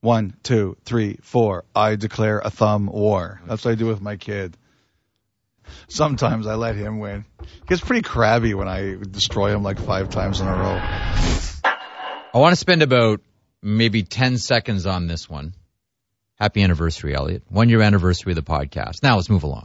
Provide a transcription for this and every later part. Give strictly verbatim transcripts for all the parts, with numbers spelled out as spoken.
One, two, three, four. I declare a thumb war. That's what I do with my kid. Sometimes I let him win. He gets pretty crabby when I destroy him like five times in a row. I want to spend about maybe ten seconds on this one. Happy anniversary, Elliot. One year anniversary of the podcast. Now let's move along.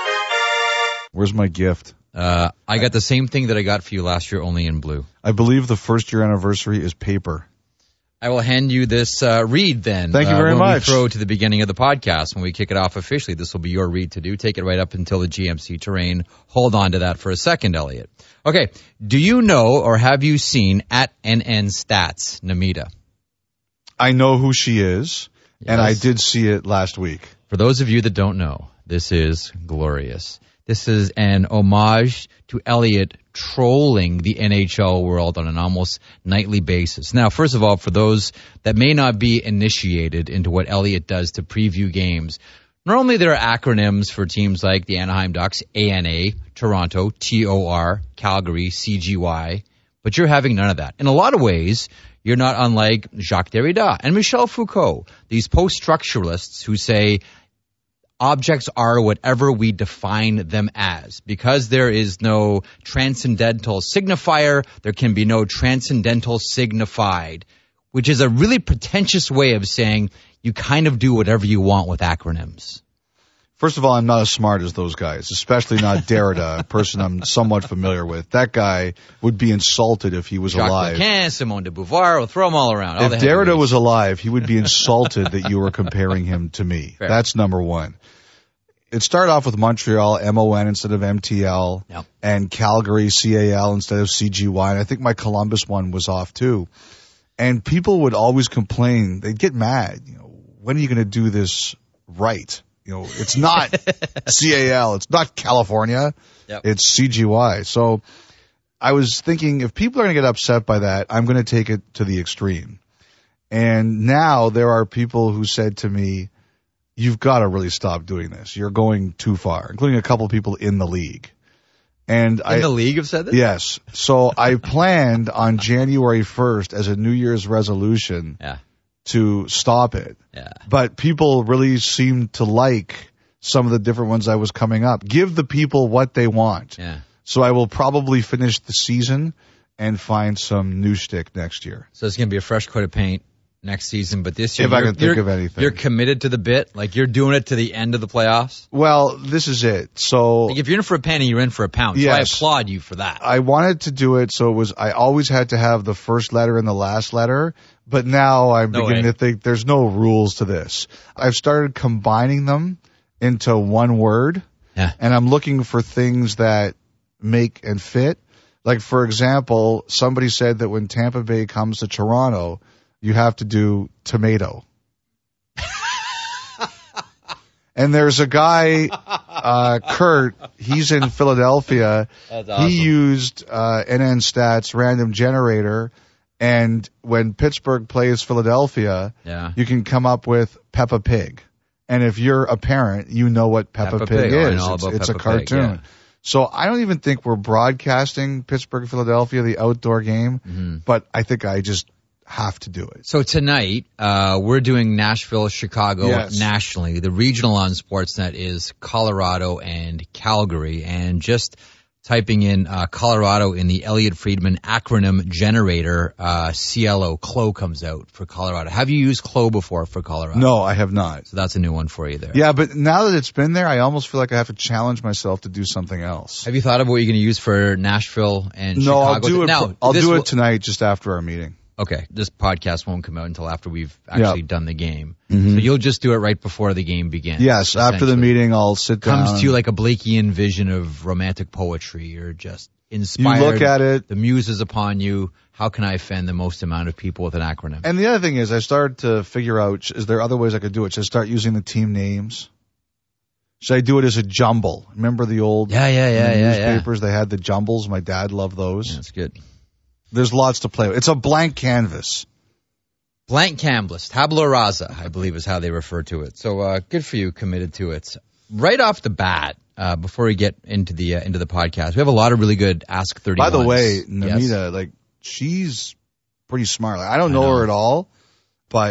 Where's my gift? Uh, I got the same thing that I got for you last year, only in blue. I believe the first year anniversary is paper. I will hand you this uh, read then. Thank you uh, very when much. We throw to the beginning of the podcast when we kick it off officially. This will be your read to do. Take it right up until the G M C terrain. Hold on to that for a second, Elliot. Okay. Do you know or have you seen at N N Stats, Namita? I know who she is, Yes. and I did see it last week. For those of you that don't know, this is glorious. This is an homage to Elliot trolling the N H L world on an almost nightly basis. Now, first of all, for those that may not be initiated into what Elliot does to preview games, normally there are acronyms for teams like the Anaheim Ducks, A N A, Toronto, T O R, Calgary, C G Y, but you're having none of that. In a lot of ways, you're not unlike Jacques Derrida and Michel Foucault, these post-structuralists who say objects are whatever we define them as. Because there is no transcendental signifier, there can be no transcendental signified, which is a really pretentious way of saying you kind of do whatever you want with acronyms. First of all, I'm not as smart as those guys, especially not Derrida, a person I'm somewhat familiar with. That guy would be insulted if he was Jacques alive. Lacan, Simone de Beauvoir, we'll throw them all around. All If the Derrida heavyweights. was alive, he would be insulted that you were comparing him to me. Fair. That's number one. It started off with Montreal, M O N instead of M T L, Yep. and Calgary, C A L instead of C G Y, and I think my Columbus one was off too. And people would always complain. They'd get mad. You know, when are you going to do this right? You know, it's not C A L. It's not California. Yep. It's C G Y. So I was thinking if people are going to get upset by that, I'm going to take it to the extreme. And now there are people who said to me, you've got to really stop doing this. You're going too far, including a couple of people in the league. And In I, the league have said this? yes. So I planned on January first as a New Year's resolution Yeah. to stop it. Yeah. But people really seemed to like some of the different ones I was coming up. Give the people what they want. Yeah. So I will probably finish the season and find some new shtick next year. So it's going to be a fresh coat of paint next season, but this year, If I you're- can think you're- of anything. You're committed to the bit? Like you're doing it to the end of the playoffs? Well, this is it. So Like if you're in for a penny, you're in for a pound. So I Yes. applaud you for that. I wanted to do it so it was, I always had to have the first letter and the last letter, but now I'm No beginning way. to think there's no rules to this. I've started combining them into one word, Yeah. and I'm looking for things that make and fit. Like, for example, somebody said that when Tampa Bay comes to Toronto, you have to do tomato. And there's a guy, uh, Kurt, he's in Philadelphia. That's awesome. He used uh, N N Stats random generator, and when Pittsburgh plays Philadelphia, Yeah. you can come up with Peppa Pig. And if you're a parent, you know what Peppa, Peppa Pig, Pig. Oh, I is. know all it's about it's a Peppa Pig, cartoon. yeah. So I don't even think we're broadcasting Pittsburgh, Philadelphia, the outdoor game, Mm-hmm. but I think I just have to do it. So tonight, uh, we're doing Nashville, Chicago Yes. nationally. The regional on Sportsnet is Colorado and Calgary. And just typing in uh, Colorado in the Elliot Friedman acronym generator, uh, C L O, C L O comes out for Colorado. Have you used C L O before for Colorado? No, I have not. So that's a new one for you there. Yeah, but now that it's been there, I almost feel like I have to challenge myself to do something else. Have you thought of what you're going to use for Nashville and No, Chicago? I'll do it. Now, I'll this do will- it tonight, just after our meeting. Okay, this podcast won't come out until after we've actually Yep. done the game. Mhm. So you'll just do it right before the game begins. Yes, after the essentially. meeting, I'll sit down. Comes to you like a Blakeian vision of romantic poetry. You're just inspired. You look at it. The muse is upon you. How can I offend the most amount of people with an acronym? And the other thing is, I started to figure out, is there other ways I could do it? Should I start using the team names? Should I do it as a jumble? Remember the old yeah, yeah, yeah, in the yeah, yeah. newspapers? They had the jumbles. My dad loved those. Yeah, that's good. There's lots to play with. It's a blank canvas. Blank canvas, tabula rasa, I believe is how they refer to it. So uh, good for you, committed to it. Right off the bat, uh, before we get into the uh, into the podcast, we have a lot of really good Ask thirty. By the way, Yes. Namita, like, she's pretty smart. Like, I don't I know, know. her at all, but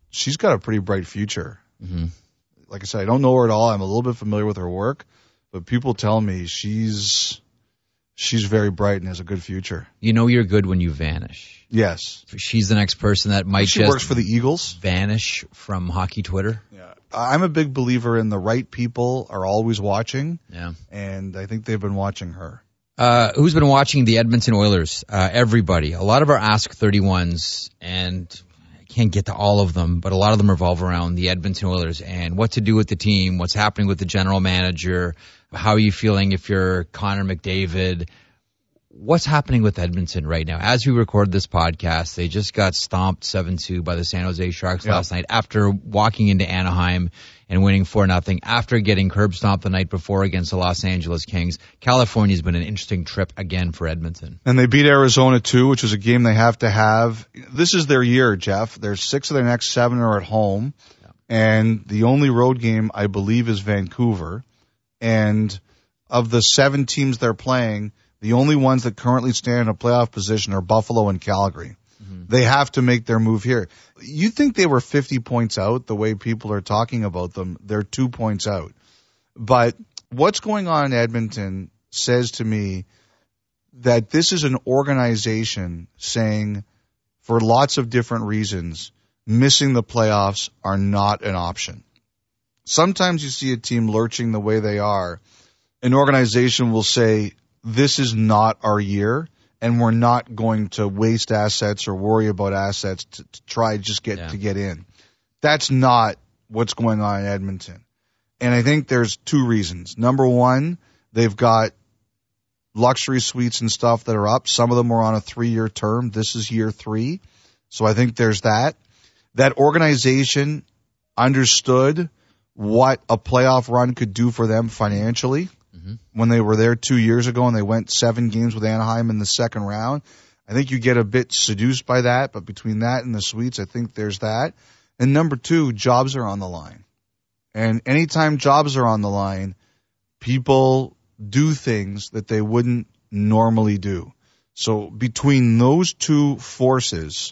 she's got a pretty bright future. Mm-hmm. Like I said, I don't know her at all. I'm a little bit familiar with her work, but people tell me she's she's very bright and has a good future. You know you're good when you vanish. Yes. She's the next person that might she just works for the Eagles. Vanish from hockey Twitter. Yeah. I'm a big believer in the right people are always watching. Yeah. And I think they've been watching her. Uh, who's been watching the Edmonton Oilers? Uh, everybody. A lot of our Ask thirty-ones, and I can't get to all of them, but a lot of them revolve around the Edmonton Oilers and what to do with the team, what's happening with the general manager, how are you feeling if you're Connor McDavid. What's happening with Edmonton right now? As we record this podcast, they just got stomped seven two by the San Jose Sharks yep. last night after walking into Anaheim and winning four nothing, after getting curb stomped the night before against the Los Angeles Kings. California's been an interesting trip again for Edmonton. And they beat Arizona too, which is a game they have to have. This is their year, Jeff. There's six of their next seven are at home. Yeah. And the only road game, I believe, is Vancouver. And of the seven teams they're playing, the only ones that currently stand in a playoff position are Buffalo and Calgary. Mm-hmm. They have to make their move here. You think they were fifty points out the way people are talking about them. They're two points out. But what's going on in Edmonton says to me that this is an organization saying, for lots of different reasons, missing the playoffs are not an option. Sometimes you see a team lurching the way they are. An organization will say, this is not our year, and we're not going to waste assets or worry about assets to, to try just get yeah. to get in. That's not what's going on in Edmonton. And I think there's two reasons. Number one, they've got luxury suites and stuff that are up. Some of them are on a three-year term. This is year three. So I think there's that. That organization understood what a playoff run could do for them financially. When they were there two years ago and they went seven games with Anaheim in the second round. I think you get a bit seduced by that, but between that and the suites, I think there's that. And number two, jobs are on the line. And anytime jobs are on the line, people do things that they wouldn't normally do. So between those two forces,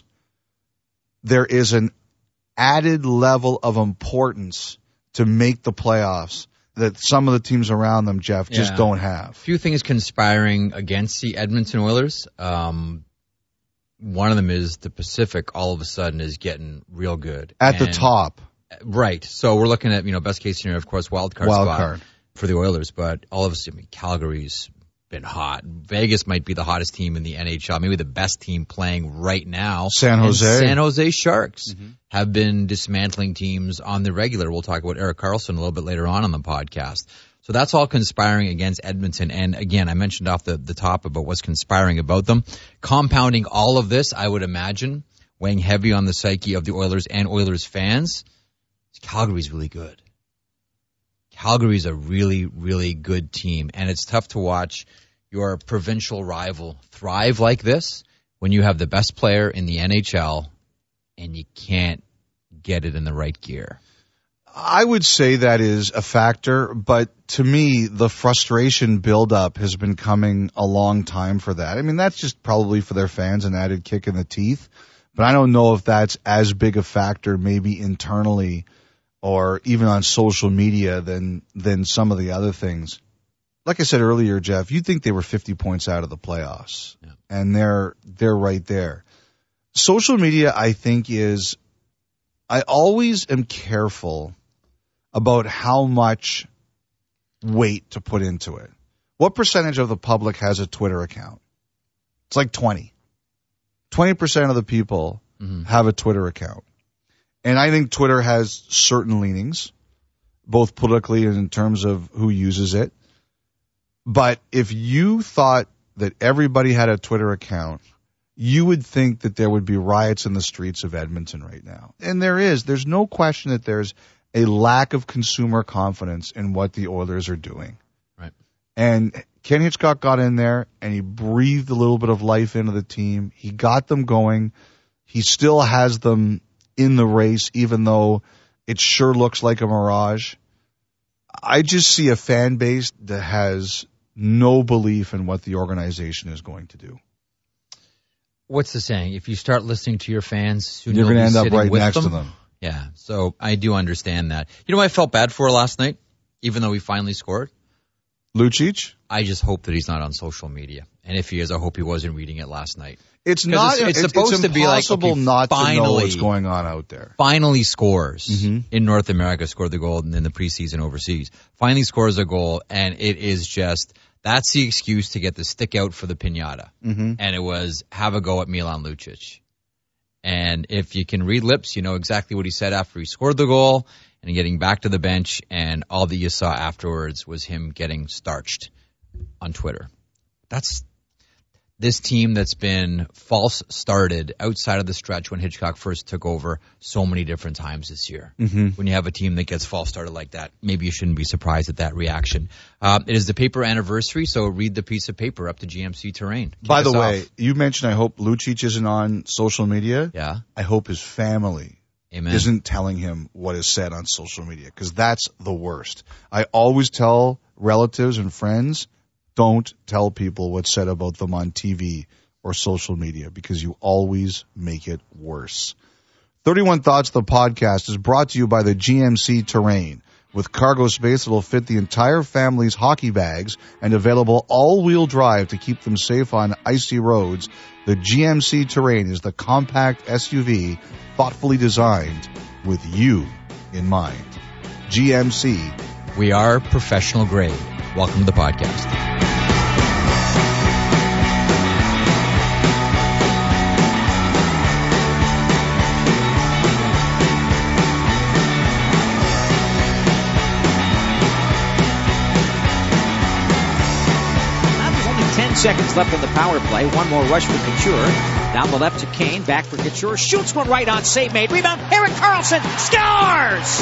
there is an added level of importance to make the playoffs that some of the teams around them, Jeff, just yeah. don't have. A few things conspiring against the Edmonton Oilers. Um, one of them is the Pacific all of a sudden is getting real good. At and, the top. Right. So we're looking at, you know, best case scenario, of course, wild card wild spot card. for the Oilers. But all of a sudden, I mean, Calgary's been hot. Vegas might be the hottest team in the N H L, maybe the best team playing right now. San Jose. And San Jose Sharks mm-hmm. have been dismantling teams on the regular. We'll talk about Erik Karlsson a little bit later on on the podcast. So that's all conspiring against Edmonton. And again, I mentioned off the, the top about what's conspiring about them. Compounding all of this, I would imagine, weighing heavy on the psyche of the Oilers and Oilers fans, Calgary's really good. Calgary's a really, really good team, and it's tough to watch your provincial rival thrive like this when you have the best player in the N H L and you can't get it in the right gear. I would say that is a factor, but to me, the frustration buildup has been coming a long time for that. I mean, that's just probably for their fans an added kick in the teeth, but I don't know if that's as big a factor maybe internally or even on social media than than some of the other things. Like I said earlier, Jeff, you'd think they were fifty points out of the playoffs, yeah. and they're they're right there. Social media, I think, is I always am careful about how much weight to put into it. What percentage of the public has a Twitter account? It's like twenty. twenty percent of the people mm-hmm. have a Twitter account. And I think Twitter has certain leanings, both politically and in terms of who uses it. But if you thought that everybody had a Twitter account, you would think that there would be riots in the streets of Edmonton right now. And there is. There's no question that there's a lack of consumer confidence in what the Oilers are doing. Right. And Ken Hitchcock got in there and he breathed a little bit of life into the team. He got them going. He still has them in the race, even though it sure looks like a mirage. I just see a fan base that has no belief in what the organization is going to do. What's the saying? If you start listening to your fans, soon you're going to end up right with next them. to them. Yeah, so I do understand that. You know what I felt bad for last night, even though we finally scored? Lucic? I just hope that he's not on social media. And if he is, I hope he wasn't reading it last night. It's not. It's, it's it's, supposed it's to be like, impossible okay, not finally, to know what's going on out there. Finally scores mm-hmm. in North America, scored the goal in the preseason overseas. Finally scores a goal, and it is just, that's the excuse to get the stick out for the piñata. Mm-hmm. And it was, have a go at Milan Lucic. And if you can read lips, you know exactly what he said after he scored the goal and getting back to the bench, and all that you saw afterwards was him getting starched on Twitter. That's this team that's been false started outside of the stretch when Hitchcock first took over so many different times this year. Mm-hmm. When you have a team that gets false started like that, maybe you shouldn't be surprised at that reaction. Um, it is the paper anniversary, so read the piece of paper up to G M C Terrain. Kick By the us way, off. you mentioned I hope Lucic isn't on social media. Yeah. I hope his family Amen. isn't telling him what is said on social media, because that's the worst. I always tell relatives and friends, don't tell people what's said about them on T V or social media, because you always make it worse. thirty-one Thoughts, the podcast, is brought to you by the G M C Terrain. With cargo space that will fit the entire family's hockey bags and available all-wheel drive to keep them safe on icy roads, the G M C Terrain is the compact S U V thoughtfully designed with you in mind. G M C. We are professional grade. Welcome to the podcast. Seconds left on the power play. One more rush for Couture. Down the left to Kane. Back for Couture. Shoots one right on. Save made. Rebound. Erik Karlsson scores!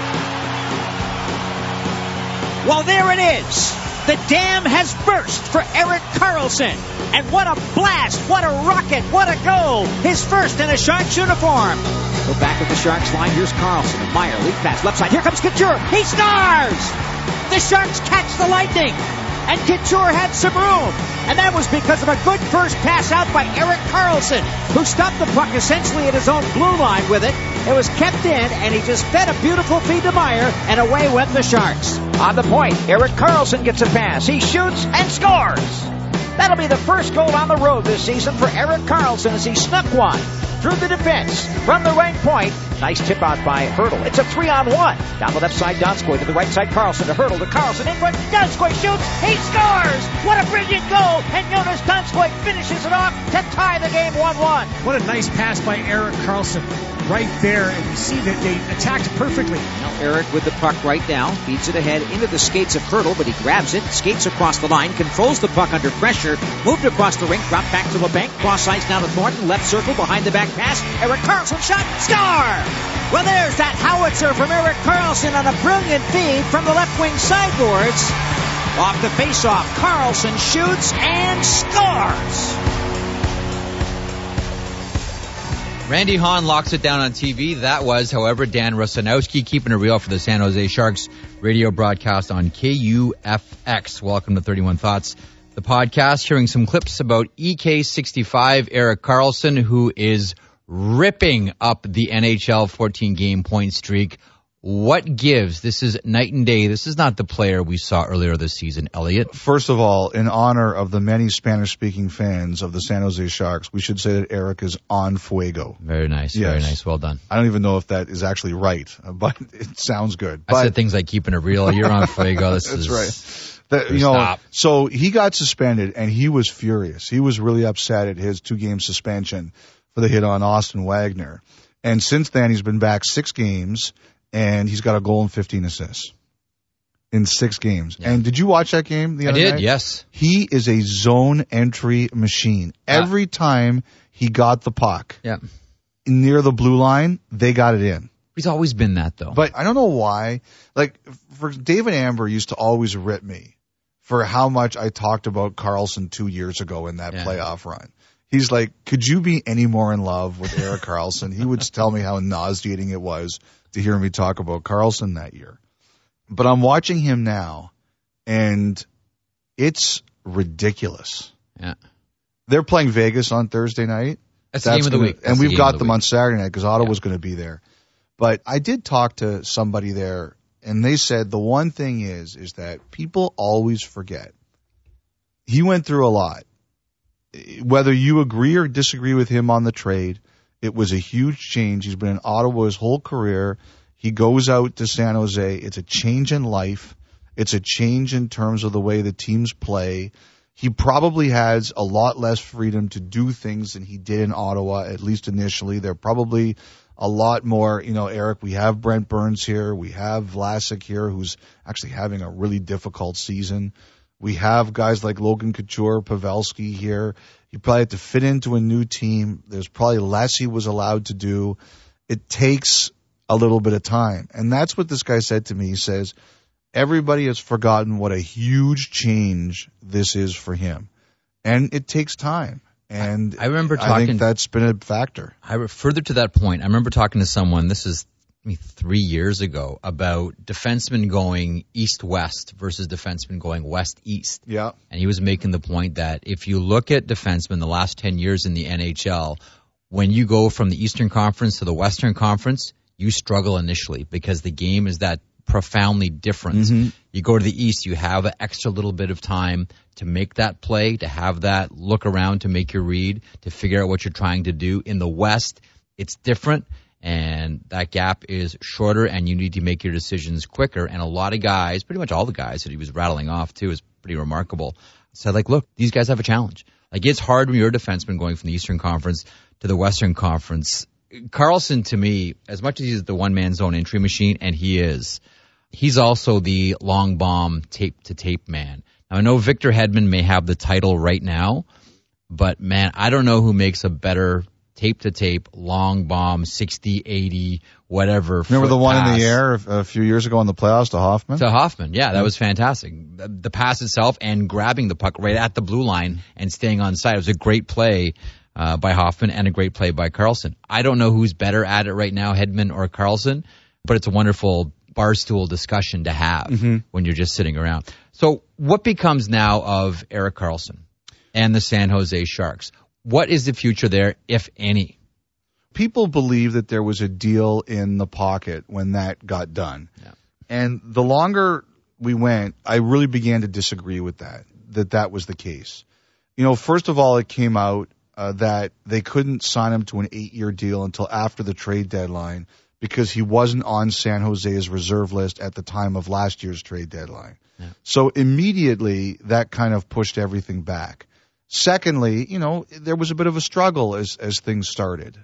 Well, there it is. The dam has burst for Erik Karlsson. And what a blast. What a rocket. What a goal. His first in a Sharks uniform. Go back at the Sharks line. Here's Karlsson. And Meyer. Lead pass. Left side. Here comes Couture. He scores! The Sharks catch the Lightning. And Couture had some room. And that was because of a good first pass out by Erik Karlsson, who stopped the puck essentially at his own blue line with it. It was kept in, and he just fed a beautiful feed to Meyer, and away went the Sharks. On the point, Erik Karlsson gets a pass. He shoots and scores. That'll be the first goal on the road this season for Erik Karlsson as he snuck one through the defense from the right point. Nice tip out by Hertl. It's a three on one. Down the left side, Donskoy to the right side, Karlsson to Hertl to Karlsson in front. Donskoy shoots. He scores. What a brilliant goal. And Jonas Donskoy finishes it off to tie the game one one. What a nice pass by Erik Karlsson right there. And you see that they attacked perfectly. Now Erik with the puck right now. Feeds it ahead into the skates of Hertl, but he grabs it, skates across the line, controls the puck under pressure, moved across the rink, dropped back to LeBanc, cross ice down to Thornton, left circle, behind the back pass. Erik Karlsson shot, score! Well, there's that howitzer from Erik Karlsson on a brilliant feed from the left wing sideboards. Off the faceoff, Karlsson shoots and scores! Randy Hahn locks it down on T V. That was, however, Dan Rusanowski keeping it real for the San Jose Sharks radio broadcast on K U F X. Welcome to thirty-one Thoughts, the podcast, hearing some clips about E K sixty-five, Erik Karlsson, who is ripping up the N H L fourteen-game point streak. What gives? This is night and day. This is not the player we saw earlier this season, Elliot. First of all, in honor of the many Spanish-speaking fans of the San Jose Sharks, we should say that Erik is on fuego. Very nice. Yes. Very nice. Well done. I don't even know if that is actually right, but it sounds good. I but, said things like keeping it real. You're on fuego. This That's is right. That, you know, stop. so he got suspended, and he was furious. He was really upset at his two-game suspension for the hit on Austin Wagner. And since then, he's been back six games, and he's got a goal and fifteen assists in six games. Yeah. And did you watch that game the I other did, night? yes. He is a zone entry machine. Every time he got the puck Yeah. near the blue line, they got it in. He's always been that, though. But I don't know why. Like, for David Amber used to always rip me for how much I talked about Karlsson two years ago in that Yeah. playoff run. He's like, could you be any more in love with Erik Karlsson? He would tell me how nauseating it was to hear me talk about Karlsson that year. But I'm watching him now, and it's ridiculous. Yeah. They're playing Vegas on Thursday night. That's the game of the gonna, week. That's and the we've game got of the them week. on Saturday night because Ottawa's Yeah. going to be there. But I did talk to somebody there, and they said the one thing is, is that people always forget. He went through a lot. Whether you agree or disagree with him on the trade, it was a huge change. He's been in Ottawa his whole career. He goes out to San Jose. It's a change in life. It's a change in terms of the way the teams play. He probably has a lot less freedom to do things than he did in Ottawa, at least initially. They're probably a lot more, you know, Eric, we have Brent Burns here. We have Vlasic here, who's actually having a really difficult season. We have guys like Logan Couture, Pavelski here. He probably had to fit into a new team. There's probably less he was allowed to do. It takes a little bit of time. And that's what this guy said to me. He says, everybody has forgotten what a huge change this is for him. And it takes time. And I remember talking. I think that's been a factor. I further to that point, I remember talking to someone, this is I mean, three years ago, about defensemen going east-west versus defensemen going west-east. Yeah. And he was making the point that if you look at defensemen the last ten years in the N H L, when you go from the Eastern Conference to the Western Conference, you struggle initially because the game is that profoundly different. Mm-hmm. You go to the East, you have an extra little bit of time to make that play, to have that look around, to make your read, to figure out what you're trying to do. In the West, it's different. And that gap is shorter, and you need to make your decisions quicker. And a lot of guys, pretty much all the guys that he was rattling off, too, is pretty remarkable, said, like, look, these guys have a challenge. Like, it's hard when you're a defenseman going from the Eastern Conference to the Western Conference. Karlsson, to me, as much as he's the one-man zone entry machine, and he is, he's also the long bomb tape-to-tape man. Now, I know Victor Hedman may have the title right now, but, man, I don't know who makes a better tape-to-tape, long bomb, sixty, eighty, whatever. Remember the one pass. in the air a few years ago in the playoffs to Hoffman? To Hoffman, yeah, that mm-hmm. was fantastic. The, the pass itself and grabbing the puck right at the blue line and staying on side. It was a great play uh, by Hoffman and a great play by Karlsson. I don't know who's better at it right now, Hedman or Karlsson, but it's a wonderful barstool discussion to have mm-hmm. when you're just sitting around. So what becomes now of Erik Karlsson and the San Jose Sharks? What is the future there, if any? People believe that there was a deal in the pocket when that got done. Yeah. And the longer we went, I really began to disagree with that, that that was the case. You know, first of all, it came out uh, that they couldn't sign him to an eight-year deal until after the trade deadline because he wasn't on San Jose's reserve list at the time of last year's trade deadline. Yeah. So immediately, that kind of pushed everything back. Secondly, you know, there was a bit of a struggle as, as things started.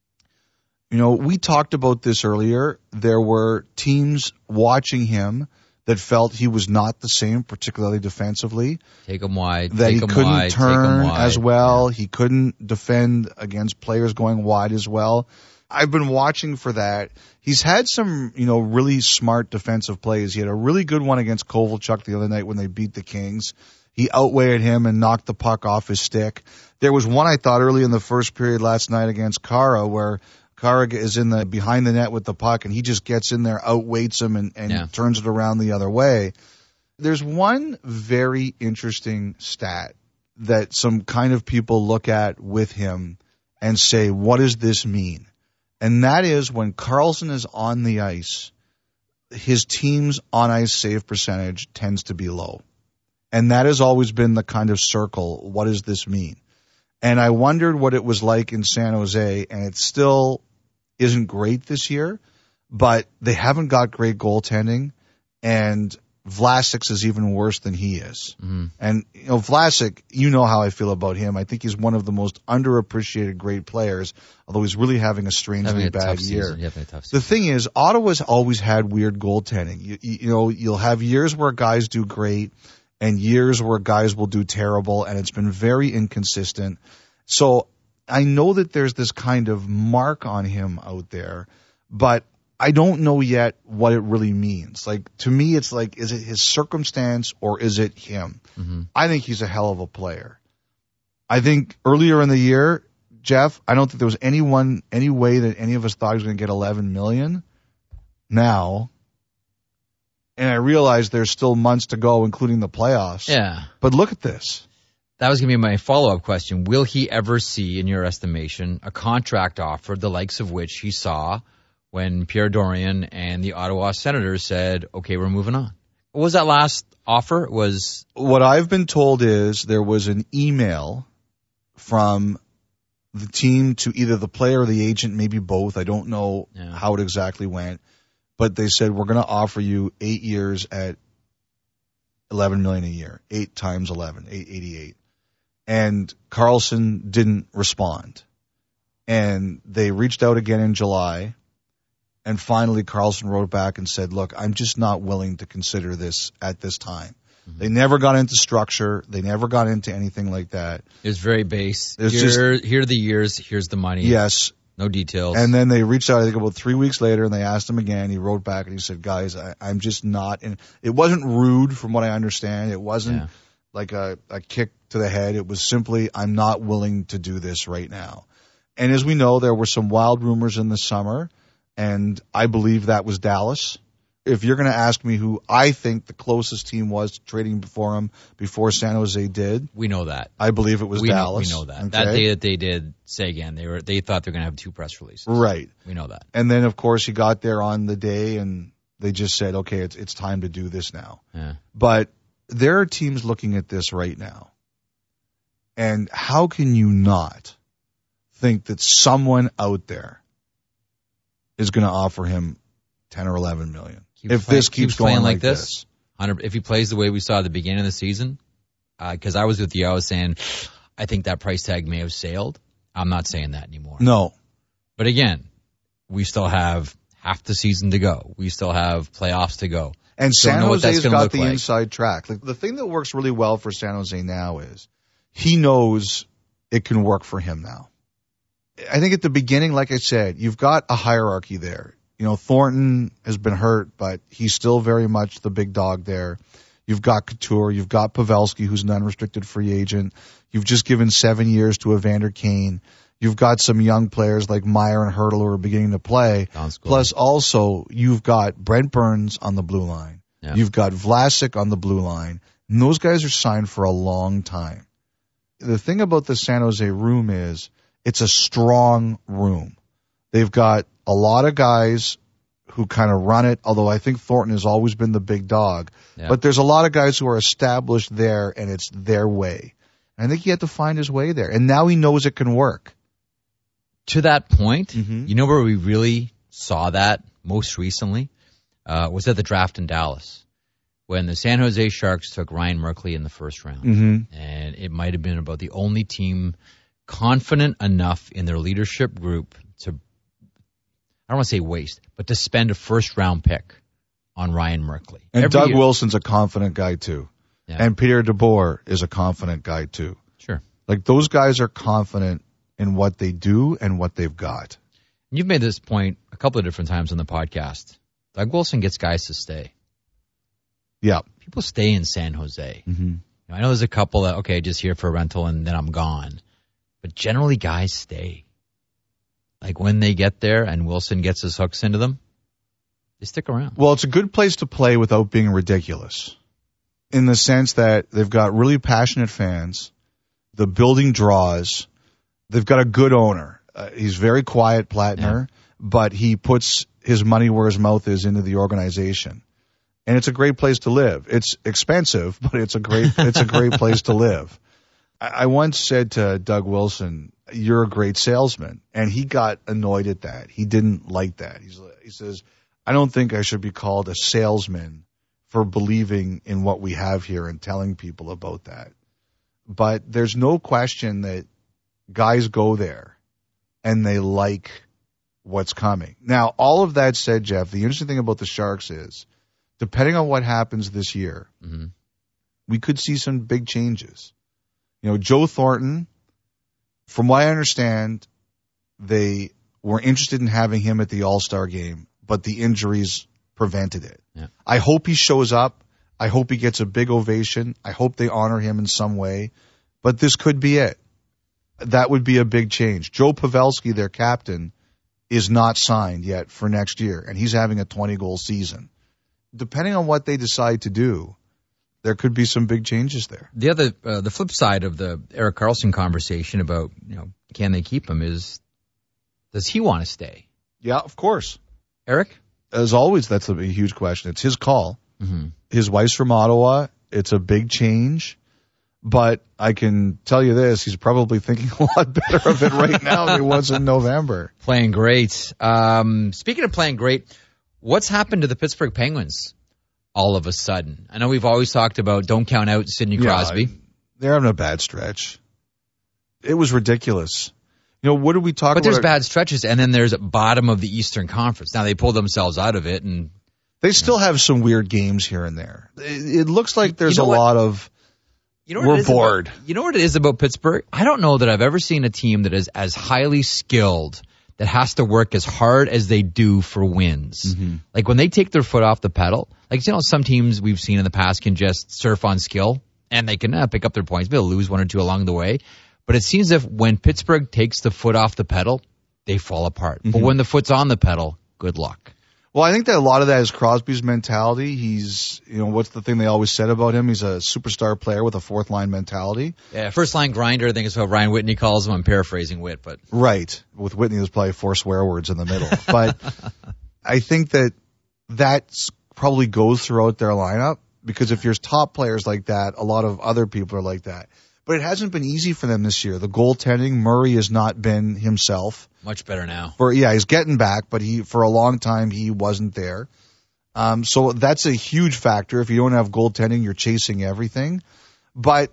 You know, we talked about this earlier. There were teams watching him that felt he was not the same, particularly defensively. Take him wide. That take he him couldn't wide, turn wide. as well. Yeah. He couldn't defend against players going wide as well. I've been watching for that. He's had some, you know, really smart defensive plays. He had a really good one against Kovalchuk the other night when they beat the Kings. He outweighed him and knocked the puck off his stick. There was one I thought early in the first period last night against Kara where Kara is in the behind the net with the puck and he just gets in there, outweights him and, and yeah. turns it around the other way. There's one very interesting stat that some kind of people look at with him and say, what does this mean? And that is when Karlsson is on the ice, his team's on-ice save percentage tends to be low. And that has always been the kind of circle, what does this mean? And I wondered what it was like in San Jose, and it still isn't great this year, but they haven't got great goaltending, and Vlasic's is even worse than he is. Mm-hmm. And, you know, Vlasic, you know how I feel about him. I think he's one of the most underappreciated great players, although he's really having a strangely having a bad year. Yeah, tough the thing is, Ottawa's always had weird goaltending. You, you know, you'll have years where guys do great, and years where guys will do terrible, and it's been very inconsistent. So I know that there's this kind of mark on him out there, but I don't know yet what it really means. Like, to me, it's like, is it his circumstance or is it him? Mm-hmm. I think he's a hell of a player. I think earlier in the year, Jeff, I don't think there was anyone, any way that any of us thought he was going to get eleven million. Now, and I realize there's still months to go, including the playoffs. Yeah. But look at this. That was going to be my follow-up question. Will he ever see, in your estimation, a contract offer the likes of which he saw when Pierre Dorion and the Ottawa Senators said, okay, we're moving on. What was that last offer? It was What I've been told is there was an email from the team to either the player or the agent, maybe both. I don't know Yeah. how it exactly went. But they said, we're going to offer you eight years at eleven million dollars a year. Eight times eleven, eight eighty-eight. And Karlsson didn't respond. And they reached out again in July. And finally, Karlsson wrote back and said, look, I'm just not willing to consider this at this time. Mm-hmm. They never got into structure. They never got into anything like that. it was very base. It's Here, here are the years. Here's the money. Yes. No details. And then they reached out, I think, about three weeks later, and they asked him again. He wrote back and he said, guys, I, I'm just not in. It wasn't rude from what I understand. It wasn't Yeah. like a, a kick to the head. It was simply, I'm not willing to do this right now. And as we know, there were some wild rumors in the summer, and I believe that was Dallas. If you're going to ask me who I think the closest team was to trading before him before San Jose did, we know that. I believe it was we Dallas. Know, we know that. Okay? That day that they did Sagan, they were they thought they were going to have two press releases. Right. We know that. And then, of course, he got there on the day, and they just said, okay, it's it's time to do this now. Yeah. But there are teams looking at this right now. And how can you not think that someone out there is going to offer him ten or eleven million? Keep if play, this keeps, keeps going playing like like this, this. one hundred if he plays the way we saw at the beginning of the season, because uh, I was with you, I was saying, I think that price tag may have sailed. I'm not saying that anymore. No. But again, we still have half the season to go. We still have playoffs to go. And Don't San know what that's Jose's gonna got look the like. inside track. Like, the thing that works really well for San Jose now is he knows it can work for him now. I think at the beginning, like I said, you've got a hierarchy there. You know, Thornton has been hurt, but he's still very much the big dog there. You've got Couture. You've got Pavelski, who's an unrestricted free agent. You've just given seven years to Evander Kane. You've got some young players like Meyer and Hurdle who are beginning to play. Plus, also, you've got Brent Burns on the blue line. Yeah. You've got Vlasic on the blue line. And those guys are signed for a long time. The thing about the San Jose room is it's a strong room. They've got a lot of guys who kind of run it, although I think Thornton has always been the big dog. Yeah. But there's a lot of guys who are established there, and it's their way. And I think he had to find his way there. And now he knows it can work. To that point, Mhm. you know where we really saw that most recently uh, was at the draft in Dallas when the San Jose Sharks took Ryan Merkley in the first round. Mm-hmm. And it might have been about the only team confident enough in their leadership group to, I don't want to say waste, but to spend a first round pick on Ryan Merkley. And Every Doug year- Wilson's a confident guy, too. Yeah. And Peter DeBoer is a confident guy, too. Sure. Like, those guys are confident in what they do and what they've got. You've made this point a couple of different times on the podcast. Doug Wilson gets guys to stay. Yeah. People stay in San Jose. Mm-hmm. I know there's a couple that, okay, just here for a rental and then I'm gone. But generally, guys stay. Like when they get there and Wilson gets his hooks into them, they stick around. Well, it's a good place to play without being ridiculous, in the sense that they've got really passionate fans. The building draws. They've got a good owner. Uh, he's very quiet, Platner, yeah. but he puts his money where his mouth is into the organization. And it's a great place to live. It's expensive, but it's a great it's a great place to live. I, I once said to Doug Wilson, "You're a great salesman," and he got annoyed at that. He didn't like that. He's, he says, "I don't think I should be called a salesman for believing in what we have here and telling people about that." But there's no question that guys go there and they like what's coming. Now, all of that said, Jeff, the interesting thing about the Sharks is, depending on what happens this year, mm-hmm. we could see some big changes. You know, Joe Thornton, from what I understand, they were interested in having him at the All-Star game, but the injuries prevented it. Yeah. I hope he shows up. I hope he gets a big ovation. I hope they honor him in some way. But this could be it. That would be a big change. Joe Pavelski, their captain, is not signed yet for next year, and he's having a twenty-goal season. Depending on what they decide to do, there could be some big changes there. The other, uh, the flip side of the Erik Karlsson conversation about, you know, can they keep him is, does he want to stay? Yeah, of course. Eric? As always, that's a huge question. It's his call. Mm-hmm. His wife's from Ottawa. It's a big change. But I can tell you this, he's probably thinking a lot better of it right now than he was in November. Playing great. Um, speaking of playing great, what's happened to the Pittsburgh Penguins all of a sudden? I know we've always talked about don't count out Sidney Crosby. Yeah, they're having a bad stretch. It was ridiculous. You know, what did we talk but about? But there's bad stretches, and then there's bottom of the Eastern Conference. Now, they pulled themselves out of it. and They still have some weird games here and there. It, it looks like there's you know a what? lot of... You know what We're it is bored. About, you know what it is about Pittsburgh? I don't know that I've ever seen a team that is as highly skilled that has to work as hard as they do for wins. Mm-hmm. Like when they take their foot off the pedal, like, you know, some teams we've seen in the past can just surf on skill and they can uh, pick up their points. Maybe they'll lose one or two along the way. But it seems as if when Pittsburgh takes the foot off the pedal, they fall apart. Mm-hmm. But when the foot's on the pedal, good luck. Well, I think that a lot of that is Crosby's mentality. He's, you know, what's the thing they always said about him? He's a superstar player with a fourth line mentality. Yeah, first line grinder, I think is what Ryan Whitney calls him. I'm paraphrasing Whit, but. Right. With Whitney, there's probably four swear words in the middle. But I think that that probably goes throughout their lineup because if you're top players like that, a lot of other people are like that. But it hasn't been easy for them this year. The goaltending, Murray has not been himself. Much better now. For yeah, he's getting back, but he for a long time he wasn't there. Um, so that's a huge factor. If you don't have goaltending, you're chasing everything. But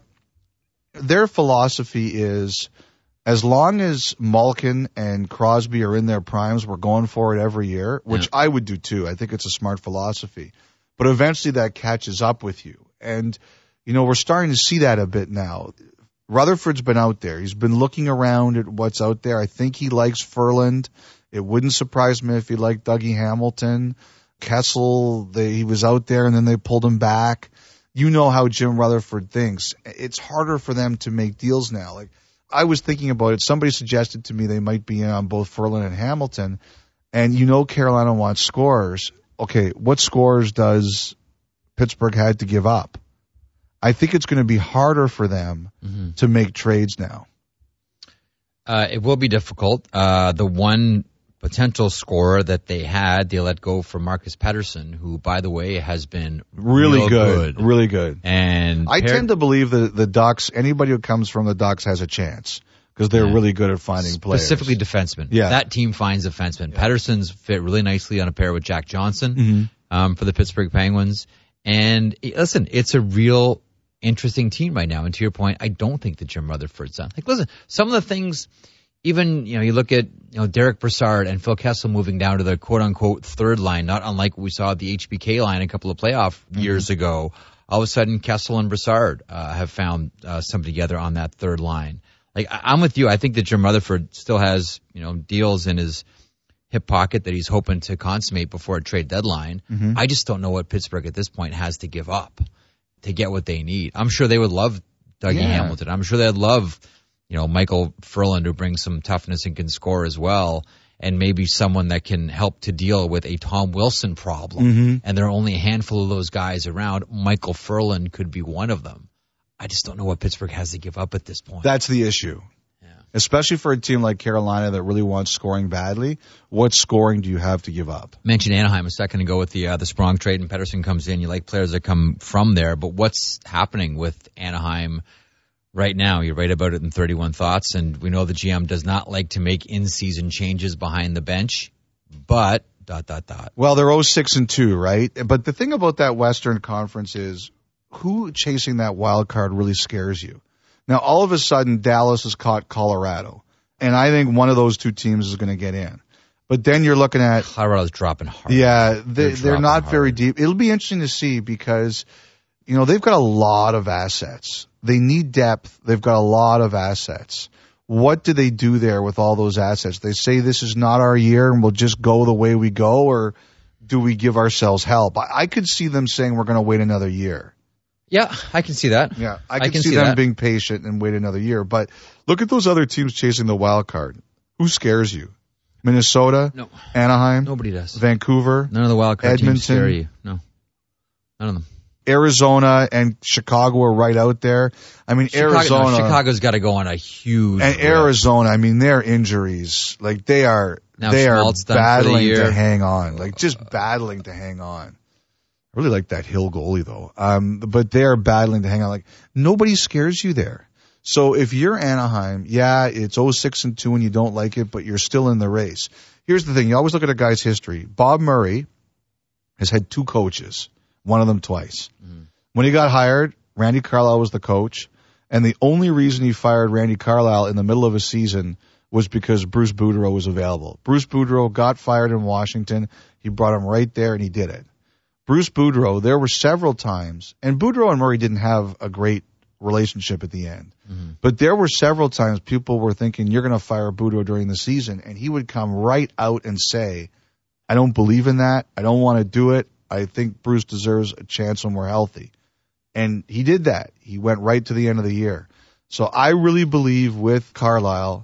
their philosophy is, as long as Malkin and Crosby are in their primes, we're going for it every year, which yeah. I would do too. I think it's a smart philosophy. But eventually that catches up with you. And, you know, we're starting to see that a bit now. Rutherford's been out there. He's been looking around at what's out there. I think he likes Ferland. It wouldn't surprise me if he liked Dougie Hamilton. Kessel, they, he was out there and then they pulled him back. You know how Jim Rutherford thinks. It's harder for them to make deals now. Like, I was thinking about it. Somebody suggested to me they might be in on both Ferland and Hamilton. And you know Carolina wants scorers. Okay, what scorers does Pittsburgh had to give up? I think it's going to be harder for them mm-hmm. to make trades now. Uh, it will be difficult. Uh, the one potential scorer that they had, they let go for Marcus Pettersson, who, by the way, has been really good, good. Really good. And I tend to believe that the Ducks, anybody who comes from the Ducks has a chance because they're yeah. really good at finding players. Specifically defensemen. Yeah. That team finds defensemen. Yeah. Pettersson's fit really nicely on a pair with Jack Johnson mm-hmm. um, for the Pittsburgh Penguins. And listen, it's a real interesting team right now. And to your point, I don't think that Jim Rutherford's done. Like, listen, some of the things, even, you know, you look at, you know, Derek Brassard and Phil Kessel moving down to the quote-unquote third line, not unlike what we saw at the H B K line a couple of playoff mm-hmm. years ago. All of a sudden, Kessel and Brassard uh, have found uh, something together on that third line. Like, I- I'm with you. I think that Jim Rutherford still has, you know, deals in his hip pocket that he's hoping to consummate before a trade deadline. Mm-hmm. I just don't know what Pittsburgh at this point has to give up to get what they need. I'm sure they would love Dougie yeah. Hamilton. I'm sure they'd love, you know, Michael Ferland, who brings some toughness and can score as well, and maybe someone that can help to deal with a Tom Wilson problem. Mm-hmm. And there are only a handful of those guys around. Michael Ferland could be one of them. I just don't know what Pittsburgh has to give up at this point. That's the issue. Especially for a team like Carolina that really wants scoring badly. What scoring do you have to give up? Mentioned Anaheim a second ago with the uh, the Sprong trade, and Pettersson comes in. You like players that come from there, but what's happening with Anaheim right now? You're right about it in thirty-one Thoughts, and we know the G M does not like to make in-season changes behind the bench, but dot, dot, dot. Well, they're oh six and two, right? But the thing about that Western Conference is who chasing that wild card really scares you. Now, all of a sudden, Dallas has caught Colorado, and I think one of those two teams is going to get in. But then you're looking at Colorado's dropping hard. Yeah, they, they're, they're not hard. very deep. It'll be interesting to see because, you know, they've got a lot of assets. They need depth. They've got a lot of assets. What do they do there with all those assets? They say this is not our year and we'll just go the way we go, or do we give ourselves help? I, I could see them saying we're going to wait another year. Yeah, I can see that. Yeah, I can, I can see, see them that. being patient and wait another year. But look at those other teams chasing the wild card. Who scares you? Minnesota? No. Anaheim? Nobody does. Vancouver? None of the wild card Edmonton, teams scare you. No. None of them. Arizona and Chicago are right out there. I mean, Chicago, Arizona. No, Chicago's got to go on a huge. And rip. Arizona, I mean, their injuries, like they are, Now they are Schmaltz done for the battling year. to hang on, like just battling to hang on. I really like that Hill goalie though. Um, but they're battling to hang on. Like nobody scares you there. So if you're Anaheim, yeah, it's oh six and two and you don't like it, but you're still in the race. Here's the thing. You always look at a guy's history. Bob Murray has had two coaches, one of them twice. Mm-hmm. When he got hired, Randy Carlyle was the coach. And the only reason he fired Randy Carlyle in the middle of a season was because Bruce Boudreau was available. Bruce Boudreau got fired in Washington. He brought him right there and he did it. Bruce Boudreau, there were several times, and Boudreau and Murray didn't have a great relationship at the end. Mm-hmm. But there were several times people were thinking, you're going to fire Boudreau during the season, and he would come right out and say, I don't believe in that. I don't want to do it. I think Bruce deserves a chance when we're healthy. And he did that. He went right to the end of the year. So I really believe with Carlyle,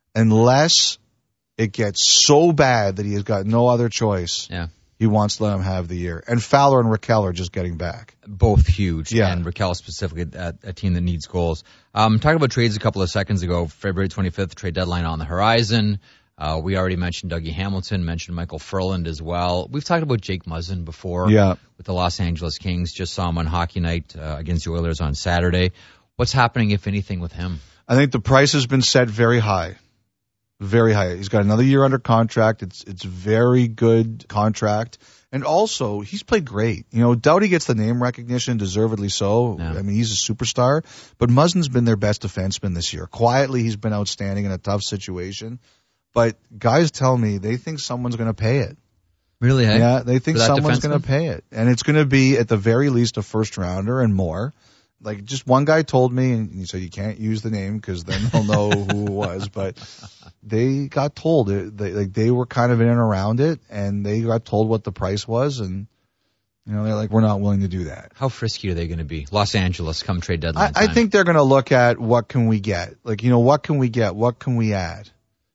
unless it gets so bad that he has got no other choice, yeah. he wants to let him have the year. And Fowler and Raquel are just getting back. Both huge. Yeah. And Raquel specifically a, a team that needs goals. Um, talking about trades a couple of seconds ago, February twenty-fifth, trade deadline on the horizon. Uh, we already mentioned Dougie Hamilton, mentioned Michael Furland as well. We've talked about Jake Muzzin before yeah. with the Los Angeles Kings. Just saw him on Hockey Night uh, against the Oilers on Saturday. What's happening, if anything, with him? I think the price has been set very high. Very high. He's got another year under contract. It's it's very good contract. And also, he's played great. You know, Doughty gets the name recognition, deservedly so. Yeah. I mean, he's a superstar. But Muzzin's been their best defenseman this year. Quietly, he's been outstanding in a tough situation. But guys tell me they think someone's going to pay it. Really, hey? Yeah, they think For that someone's defenseman? going to pay it. And it's going to be, at the very least, a first-rounder and more. Like, just one guy told me, and he said you can't use the name because then they'll know who it was. But they got told it. They, like, they were kind of in and around it, and they got told what the price was, and you know they're like, we're not willing to do that. How frisky are they going to be? Los Angeles, come trade deadline I, I time. think they're going to look at what can we get. Like, you know, what can we get? What can we add?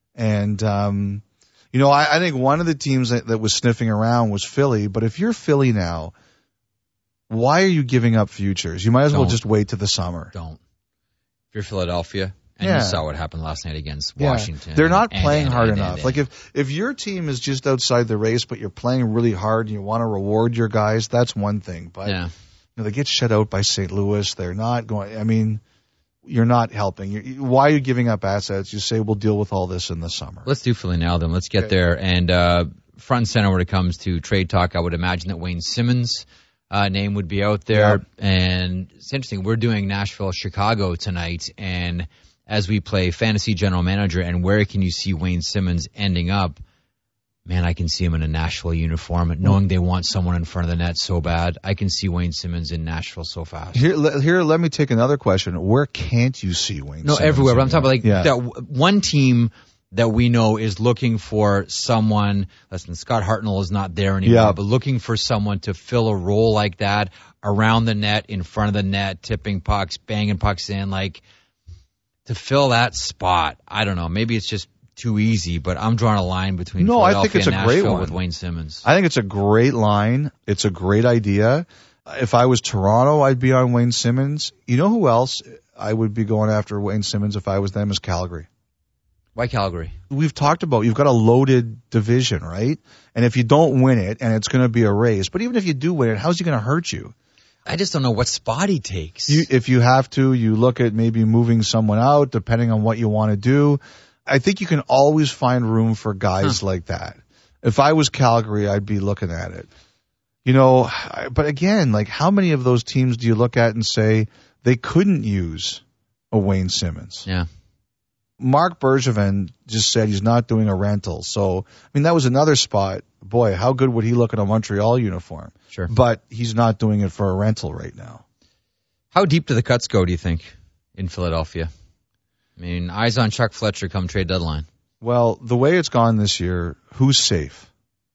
And um, you know, I, I think one of the teams that, that was sniffing around was Philly. But if you're Philly now, why are you giving up futures? You might as well Don't. just wait to the summer. Don't. If you're Philadelphia, and Yeah. you saw what happened last night against Yeah. Washington. They're not and- playing and- hard and- enough. and- Like if if your team is just outside the race, but you're playing really hard and you want to reward your guys, that's one thing. But yeah. you know, they get shut out by Saint Louis. They're not going. I mean, you're not helping. You're, why are you giving up assets? You say we'll deal with all this in the summer. Let's do Philly now then. Let's get Okay. there. And uh, front and center when it comes to trade talk, I would imagine that Wayne Simmons' uh, name would be out there. Yeah. And it's interesting. We're doing Nashville, Chicago tonight. And as we play fantasy general manager and where can you see Wayne Simmons ending up, man, I can see him in a Nashville uniform, knowing they want someone in front of the net so bad. I can see Wayne Simmons in Nashville so fast. Here, le- here, let me take another question. Where can't you see Wayne? No, Simmons everywhere. But I'm in talking about like yeah. that w- one team that we know is looking for someone. Listen, Scott Hartnell is not there anymore, Yeah. but looking for someone to fill a role like that around the net, in front of the net, tipping pucks, banging pucks in, like to fill that spot. I don't know. Maybe it's just too easy, but I'm drawing a line between No, I Philadelphia think it's and a great Nashville one. with Wayne Simmons. I think it's a great line. It's a great idea. If I was Toronto, I'd be on Wayne Simmons. You know who else I would be going after Wayne Simmons if I was them is Calgary. Why Calgary? We've talked about you've got a loaded division, right? And if you don't win it, and it's going to be a race, but even if you do win it, how's he going to hurt you? I just don't know what spot he takes. You, if you have to, you look at maybe moving someone out, depending on what you want to do. I think you can always find room for guys Huh. like that. If I was Calgary, I'd be looking at it. You know, I- but again, like how many of those teams do you look at and say they couldn't use a Wayne Simmons? yeah. Mark Bergevin just said he's not doing a rental. So, I mean, that was another spot. Boy, how good would he look in a Montreal uniform? Sure. But he's not doing it for a rental right now. How deep do the cuts go, do you think, in Philadelphia? I mean, eyes on Chuck Fletcher come trade deadline. Well, the way it's gone this year, who's safe?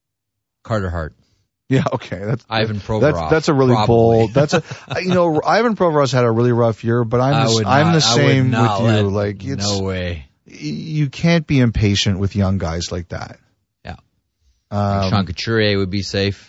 Carter Hart. Yeah, okay. That's Ivan Provorov. That's that's a really probably. bold. That's a you know Ivan Provorov's had a really rough year, but I'm I the, would I'm not- the I would same not with you. let- Like it's no way. you can't be impatient with young guys like that. Yeah. Um, Sean Couturier would be safe.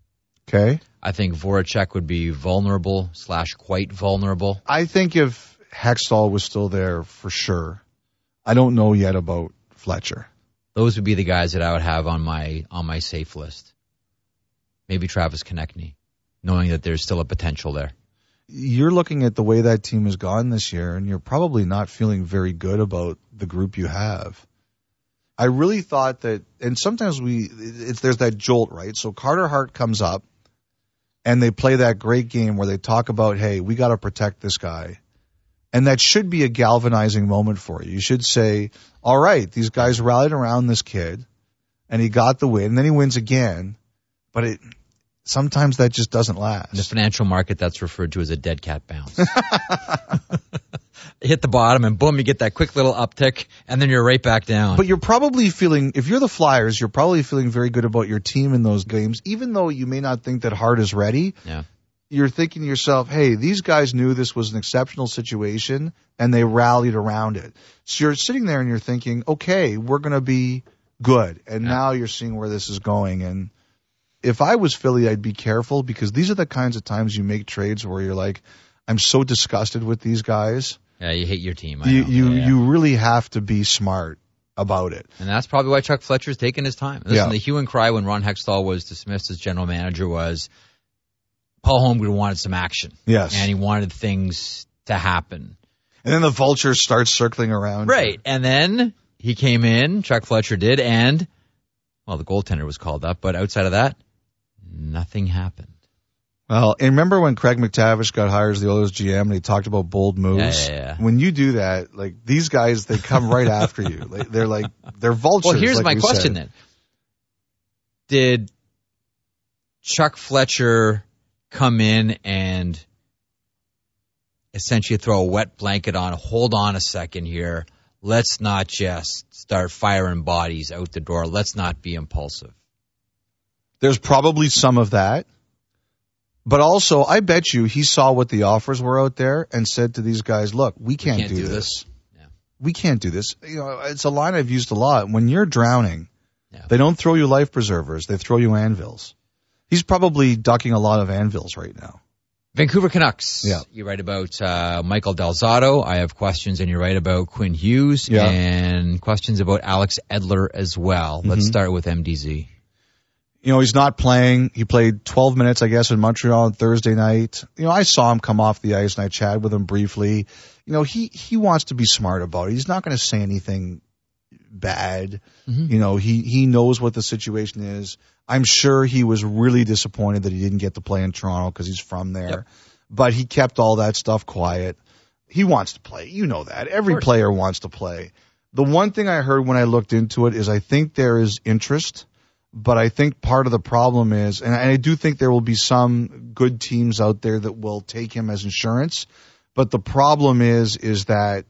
okay. I think Voracek would be vulnerable slash quite vulnerable. I think if Hextall was still there for sure. I don't know yet about Fletcher. Those would be the guys that I would have on my on my safe list. Maybe Travis Konechny, knowing that there's still a potential there. You're looking at the way that team has gone this year, and you're probably not feeling very good about the group you have. I really thought that, and sometimes we, it's, there's that jolt, right? So Carter Hart comes up, and they play that great game where they talk about, hey, we got to protect this guy. And that should be a galvanizing moment for you. You should say, all right, these guys rallied around this kid, and he got the win, and then he wins again. But it sometimes that just doesn't last. In the financial market, that's referred to as a dead cat bounce. Hit the bottom, and boom, you get that quick little uptick, and then you're right back down. But you're probably feeling, if you're the Flyers, you're probably feeling very good about your team in those games, even though you may not think that Hart is ready. Yeah. You're thinking to yourself, hey, these guys knew this was an exceptional situation, and they rallied around it. So you're sitting there and you're thinking, okay, we're going to be good. And yeah. now you're seeing where this is going. And if I was Philly, I'd be careful, because these are the kinds of times you make trades where you're like, I'm so disgusted with these guys. Yeah, you hate your team. I you know. you, yeah, yeah. you really have to be smart about it. And that's probably why Chuck Fletcher's taking his time. Listen, Yeah. the hue and cry when Ron Hextall was dismissed as general manager was Paul Holmgren wanted some action. Yes. And he wanted things to happen. And then the vultures start circling around. Right. And then he came in, Chuck Fletcher did, and, well, the goaltender was called up, but outside of that, nothing happened. Well, and remember when Craig McTavish got hired as the Oilers G M and he talked about bold moves? Yeah, yeah, yeah. When you do that, like, these guys, they come right after you. Like, they're like, they're vultures. Well, here's like my we question said. then. Did Chuck Fletcher come in and essentially throw a wet blanket on, hold on a second here, let's not just start firing bodies out the door, let's not be impulsive? There's probably some of that. But also, I bet you he saw what the offers were out there and said to these guys, look, we can't, can't do, do this. this. Yeah. We can't do this. You know, it's a line I've used a lot. When you're drowning, Yeah. they don't throw you life preservers. They throw you anvils. He's probably ducking a lot of anvils right now. Vancouver Canucks. Yeah. You write about uh, Michael Del Zotto. I have questions, and you write about Quinn Hughes Yeah. and questions about Alex Edler as well. Mm-hmm. Let's start with M D Z. You know, he's not playing. He played twelve minutes, I guess, in Montreal on Thursday night. You know, I saw him come off the ice and I chatted with him briefly. You know, he, he wants to be smart about it. He's not going to say anything bad. Mm-hmm. You know, he, he knows what the situation is. I'm sure he was really disappointed that he didn't get to play in Toronto because he's from there. Yep. But he kept all that stuff quiet. He wants to play. You know that. Every player wants to play. The one thing I heard when I looked into it is I think there is interest. But I think part of the problem is, and I do think there will be some good teams out there that will take him as insurance. But the problem is, is that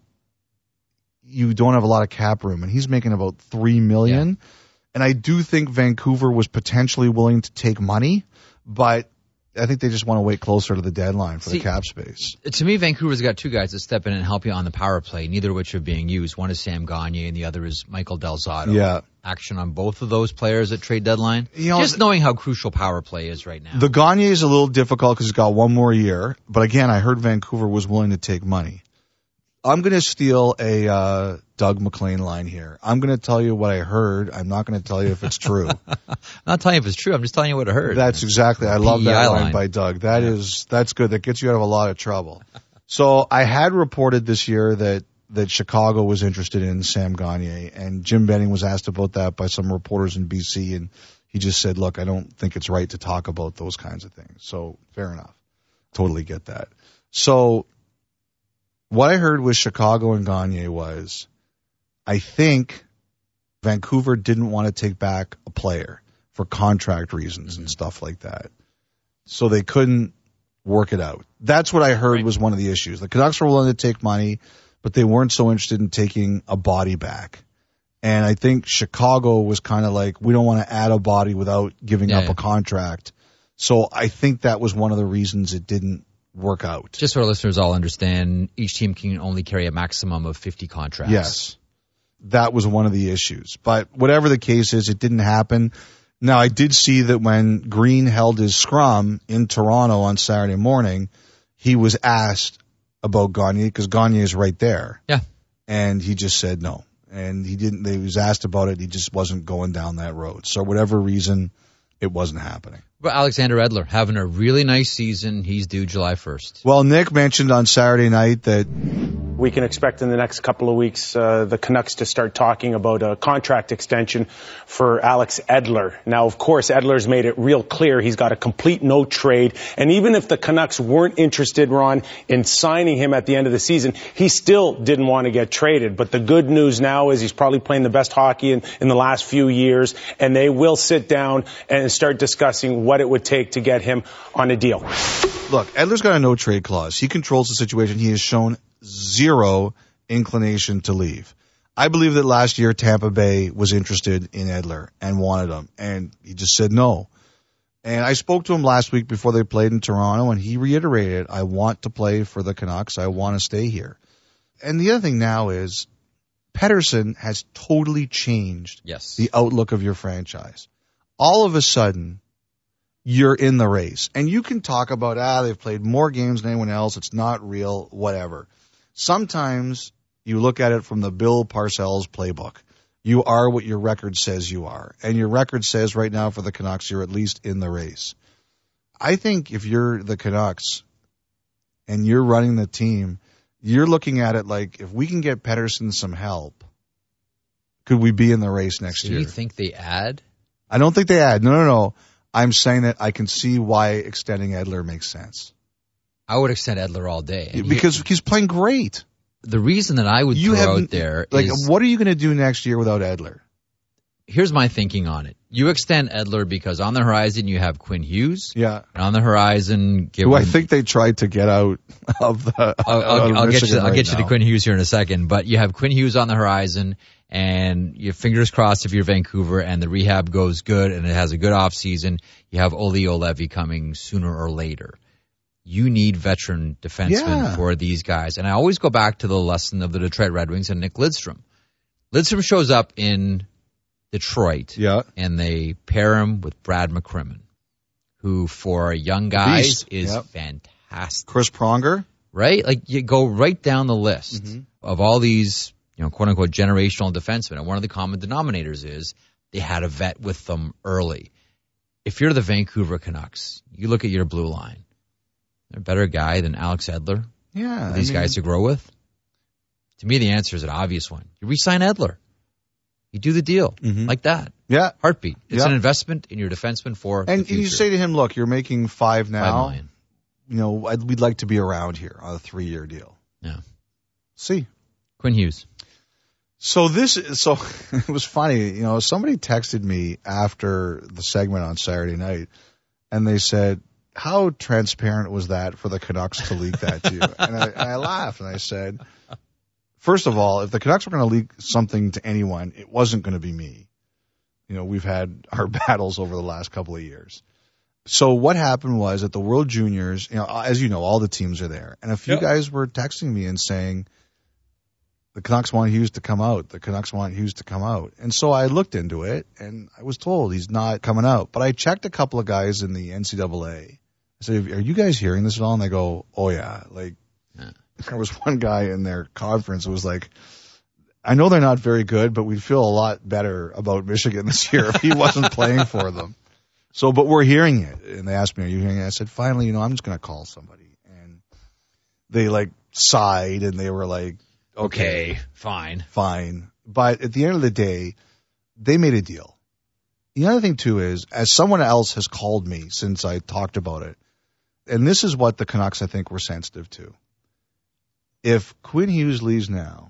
you don't have a lot of cap room, and he's making about three million. Yeah. And I do think Vancouver was potentially willing to take money, but I think they just want to wait closer to the deadline for See, the cap space. To me, Vancouver's got two guys that step in and help you on the power play, neither of which are being used. One is Sam Gagner, and the other is Michael Del Zotto. Yeah. Action on both of those players at trade deadline. You know, just knowing how crucial power play is right now. The Gagner is a little difficult because he's got one more year. But again, I heard Vancouver was willing to take money. I'm going to steal a uh, Doug McLean line here. I'm going to tell you what I heard. I'm not going to tell you if it's true. I'm not telling you if it's true. I'm just telling you what I heard. That's exactly. I love that line, line by Doug. That yeah. is that's good. That gets you out of a lot of trouble. So I had reported this year that that Chicago was interested in Sam Gagner, and Jim Benning was asked about that by some reporters in B C, and he just said, "Look, I don't think it's right to talk about those kinds of things." So fair enough. Totally get that. So what I heard with Chicago and Gagner was, I think Vancouver didn't want to take back a player for contract reasons mm-hmm. and stuff like that. So they couldn't work it out. That's what I heard right. was one of the issues. The Canucks were willing to take money, but they weren't so interested in taking a body back. And I think Chicago was kind of like, we don't want to add a body without giving yeah, up yeah. a contract. So I think that was one of the reasons it didn't work out. Just so our listeners all understand, each team can only carry a maximum of fifty contracts. Yes. That was one of the issues. But whatever the case is, it didn't happen. Now, I did see that when Green held his scrum in Toronto on Saturday morning, he was asked about Gagner because Gagner is right there. Yeah. And he just said no. and he didn't. He was asked about it. He just wasn't going down that road. So whatever reason, it wasn't happening. But Alexander Edler having a really nice season. He's due July first. Well, Nick mentioned on Saturday night that we can expect in the next couple of weeks uh, the Canucks to start talking about a contract extension for Alex Edler. Now, of course, Edler's made it real clear he's got a complete no trade. And even if the Canucks weren't interested, Ron, in signing him at the end of the season, he still didn't want to get traded. But the good news now is he's probably playing the best hockey in, in the last few years, and they will sit down and start discussing what it would take to get him on a deal. Look, Edler's got a no-trade clause. He controls the situation. He has shown zero inclination to leave. I believe that last year Tampa Bay was interested in Edler and wanted him, and he just said no. And I spoke to him last week before they played in Toronto, and he reiterated, I want to play for the Canucks. I want to stay here. And the other thing now is Pettersson has totally changed Yes. the outlook of your franchise. All of a sudden, you're in the race. And you can talk about, ah, they've played more games than anyone else. It's not real, whatever. Sometimes you look at it from the Bill Parcells playbook. You are what your record says you are. And your record says right now for the Canucks, you're at least in the race. I think if you're the Canucks and you're running the team, you're looking at it like, if we can get Pettersson some help, could we be in the race next Do year? you think they add? I don't think they add. No, no, no. I'm saying that I can see why extending Edler makes sense. I would extend Edler all day. And Because he, he's playing great. the reason that I would You throw have out there like, is, what are you going to do next year without Edler? here's my thinking on it. You extend Edler because on the horizon you have Quinn Hughes. Yeah. And on the horizon, give Who I him- think they tried to get out of the. I'll, out I'll, of I'll get you. Michigan I'll right get you to now. Quinn Hughes here in a second. But you have Quinn Hughes on the horizon, and your fingers crossed if you're Vancouver and the rehab goes good and it has a good off season. You have Oli Olevi coming sooner or later. You need veteran defensemen Yeah. for these guys, and I always go back to the lesson of the Detroit Red Wings and Nick Lidstrom. Lidstrom shows up in Detroit, Yeah. and they pair him with Brad McCrimmon, who for a young guy Beast. is Yep. fantastic. Chris Pronger. Right? Like you go right down the list Mm-hmm. of all these, you know, quote unquote generational defensemen. And one of the common denominators is they had a vet with them early. If you're the Vancouver Canucks, you look at your blue line. They're a better guy than Alex Edler Yeah. for these I mean, guys to grow with. To me, the answer is an obvious one. You re-sign Edler. You do the deal Mhm. like that. Yeah. Heartbeat. It's Yeah. an investment in your defenseman for And the future. you say to him, look, you're making five Five now. million. You know, I'd, we'd like to be around here on a three-year deal. Yeah. See. Quinn Hughes. So this, so it was funny, you know, somebody texted me after the segment on Saturday night, and they said, how transparent was that for the Canucks to leak that to you? and, I, and I laughed, and I said, first of all, if the Canucks were going to leak something to anyone, it wasn't going to be me. You know, we've had our battles over the last couple of years. So what happened was at the World Juniors, you know, as you know, all the teams are there, and a few Yep. guys were texting me and saying, the Canucks want Hughes to come out. The Canucks want Hughes to come out. And so I looked into it, and I was told he's not coming out. But I checked a couple of guys in the N C double A. I said, are you guys hearing this at all? And they go, oh, yeah. Like, Yeah. there was one guy in their conference who was like, I know they're not very good, but we'd feel a lot better about Michigan this year if he wasn't playing for them. So, but we're hearing it. And they asked me, are you hearing it? I said, finally, you know, I'm just going to call somebody. And they, like, sighed, and they were like, Okay, fine. fine. But at the end of the day, they made a deal. The other thing, too, is as someone else has called me since I talked about it, and this is what the Canucks, I think, were sensitive to. If Quinn Hughes leaves now,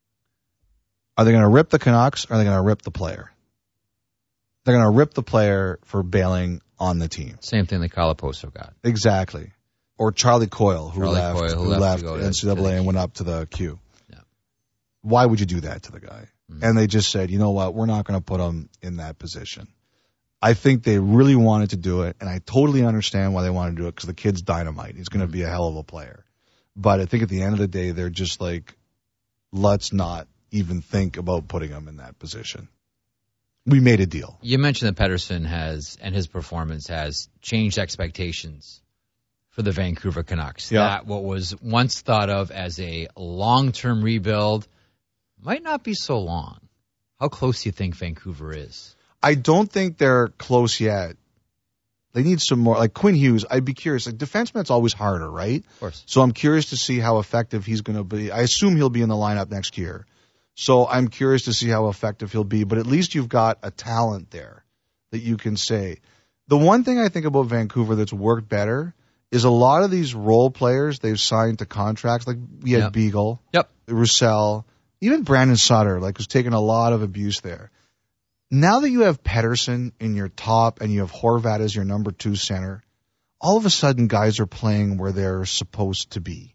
are they going to rip the Canucks or are they going to rip the player? They're going to rip the player for bailing on the team. Same thing that Calaposo got. Exactly. Or Charlie Coyle, who Charlie left, Coyle, who who left left to go to- N C double A to the and Q. went up to the Q. Yeah. Why would you do that to the guy? Mhm. And they just said, you know what, we're not going to put him in that position. I think they really wanted to do it, and I totally understand why they want to do it because the kid's dynamite. He's going to be a hell of a player. But I think at the end of the day, they're just like, let's not even think about putting him in that position. We made a deal. You mentioned that Pettersson has, and his performance has changed expectations for the Vancouver Canucks. Yeah. That what was once thought of as a long-term rebuild might not be so long. How close do you think Vancouver is? I don't think they're close yet. They need some more. Like Quinn Hughes, I'd be curious. Like defenseman, it's always harder, right? Of course. So I'm curious to see how effective he's going to be. I assume he'll be in the lineup next year. So I'm curious to see how effective he'll be. But at least you've got a talent there that you can say. The one thing I think about Vancouver that's worked better is a lot of these role players they've signed to contracts. Like we had Yep. Beagle, Yep. Roussel, even Brandon Sutter, like who's taken a lot of abuse there. Now that you have Pettersson in your top and you have Horvat as your number two center, all of a sudden guys are playing where they're supposed to be.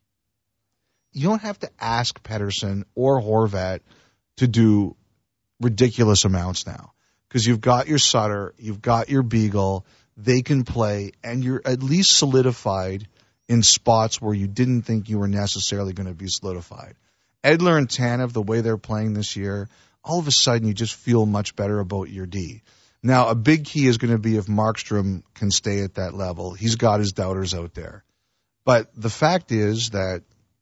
You don't have to ask Pettersson or Horvat to do ridiculous amounts now because you've got your Sutter, you've got your Beagle, they can play, and you're at least solidified in spots where you didn't think you were necessarily going to be solidified. Edler and Tanev, the way they're playing this year, all of a sudden you just feel much better about your D. Now, a big key is going to be if Markstrom can stay at that level. He's got his doubters out there. But the fact is that,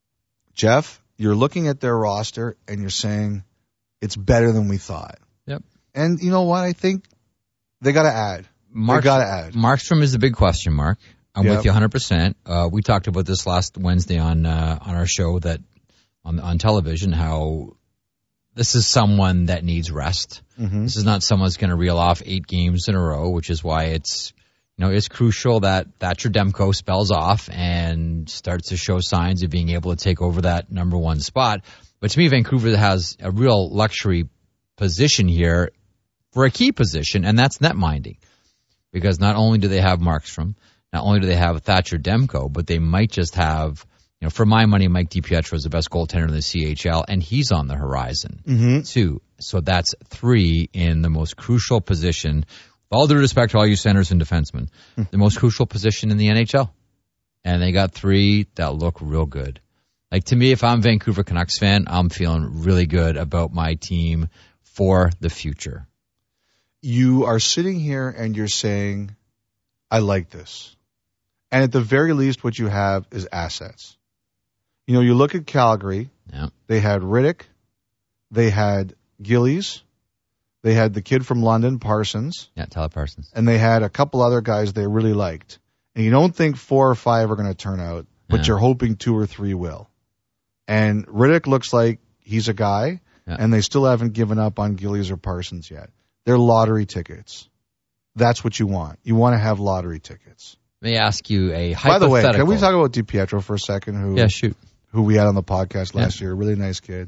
Jeff, you're looking at their roster and you're saying it's better than we thought. Yep. And you know what? I think they got to add. Mark, they got to add. Markstrom is the big question mark. I'm Yep. with you one hundred percent. Uh, we talked about this last Wednesday on uh, on our show that on on television, how this is someone that needs rest. Mm-hmm. This is not someone who's going to reel off eight games in a row, which is why it's, you know, it's crucial that Thatcher Demko spells off and starts to show signs of being able to take over that number one spot. But to me, Vancouver has a real luxury position here for a key position, and that's net minding. Because not only do they have Markstrom, not only do they have Thatcher Demko, but they might just have, you know, for my money, Mike DiPietro is the best goaltender in the C H L, and he's on the horizon, Mm-hmm. too. So that's three in the most crucial position. With all due respect to all you centers and defensemen, the most crucial position in the N H L. And they got three that look real good. Like, to me, if I'm a Vancouver Canucks fan, I'm feeling really good about my team for the future. You are sitting here and you're saying, I like this. And at the very least, what you have is assets. You know, you look at Calgary, Yeah. they had Riddick, they had Gillies, they had the kid from London, Parsons, Yeah, Tyler Parsons. and they had a couple other guys they really liked. And you don't think four or five are going to turn out, but Yeah. you're hoping two or three will. And Riddick looks like he's a guy, Yeah. and they still haven't given up on Gillies or Parsons yet. They're lottery tickets. That's what you want. You want to have lottery tickets. Let me ask you a By the hypothetical. way, can we talk about DiPietro for a second, who Yeah, shoot. who we had on the podcast last Yeah. year, a really nice kid.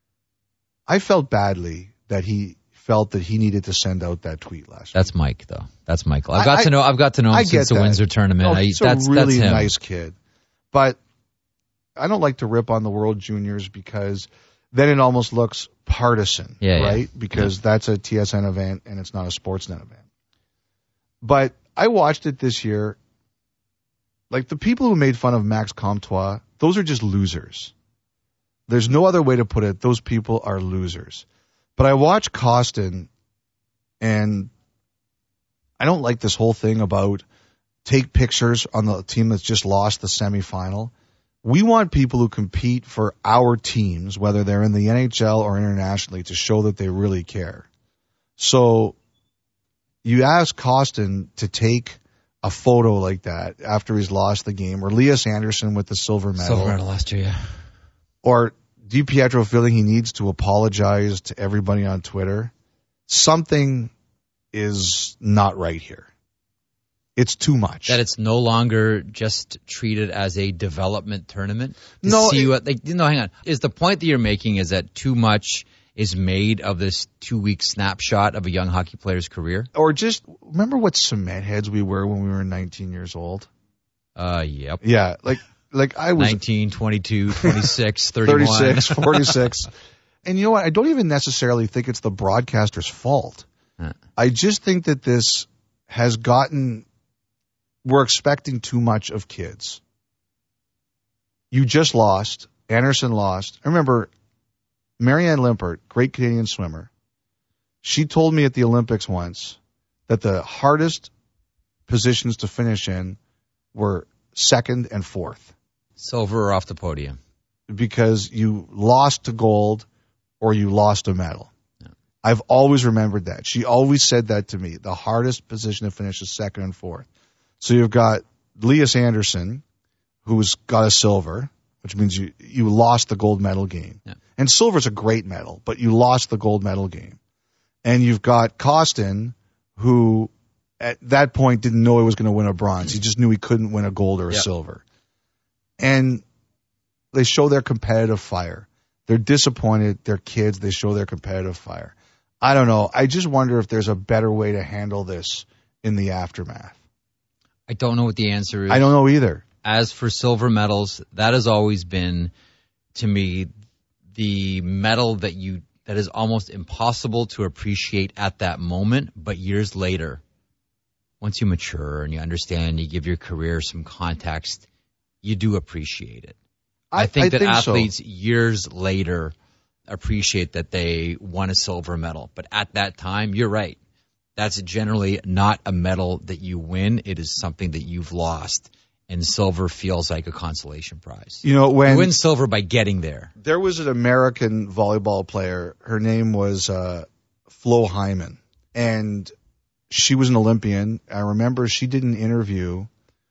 I felt badly that he felt that he needed to send out that tweet last That's Mike, though. That's Michael. I've I- got I- to know. I've got to know him I since get the that. Windsor tournament. week. No, I, he's that's a really that's him. nice kid. But I don't like to rip on the World Juniors because then it almost looks partisan, Yeah, yeah. right? Because that's a T S N event and it's not a Sportsnet event. But I watched it this year. Like, the people who made fun of Max Comtois, those are just losers. There's no other way to put it. Those people are losers. But I watched Costin, and I don't like this whole thing about take pictures on the team that's just lost the semifinal. We want people who compete for our teams, whether they're in the N H L or internationally, to show that they really care. So you ask Costin to take a photo like that after he's lost the game, or Elias Anderson with the silver medal, Silver medal last year, yeah. or DiPietro feeling he needs to apologize to everybody on Twitter. Something is not right here. It's too much. That it's no longer just treated as a development tournament. To No, see it- what, like, no, hang on. Is the point that you're making is that too much is made of this two-week snapshot of a young hockey player's career? Or just remember what cement heads we were when we were nineteen years old. Uh, yep. Yeah, like like I was nineteen, twenty-two, twenty-six, thirty-one. thirty-six, forty-six. And you know what? I don't even necessarily think it's the broadcaster's fault. Huh. I just think that this has gotten, we're expecting too much of kids. You just lost. Anderson lost. I remember Marianne Limpert, great Canadian swimmer. She told me at the Olympics once that the hardest positions to finish in were second and fourth, Silver or off the podium. because you lost to gold or you lost a medal. Yeah. I've always remembered that. She always said that to me. The hardest position to finish is second and fourth. So you've got Lias Andersson, who's got a silver, which means you, you lost the gold medal game. Yeah. And silver's a great medal, but you lost the gold medal game. And you've got Kostin, who at that point didn't know he was going to win a bronze. He just knew he couldn't win a gold or a yep. silver. And they show their competitive fire. They're disappointed. They're kids. They show their competitive fire. I don't know. I just wonder if there's a better way to handle this in the aftermath. I don't know what the answer is. I don't know either. As for silver medals, that has always been, to me, the medal that you that is almost impossible to appreciate at that moment, but years later, once you mature and you understand, you give your career some context, you do appreciate it. I, I think I that think athletes so. years later appreciate that they won a silver medal. But at that time, you're right. That's generally not a medal that you win. It is something that you've lost. And silver feels like a consolation prize. You know, when you win silver by getting there. There was an American volleyball player. Her name was uh, Flo Hyman. And she was an Olympian. I remember she did an interview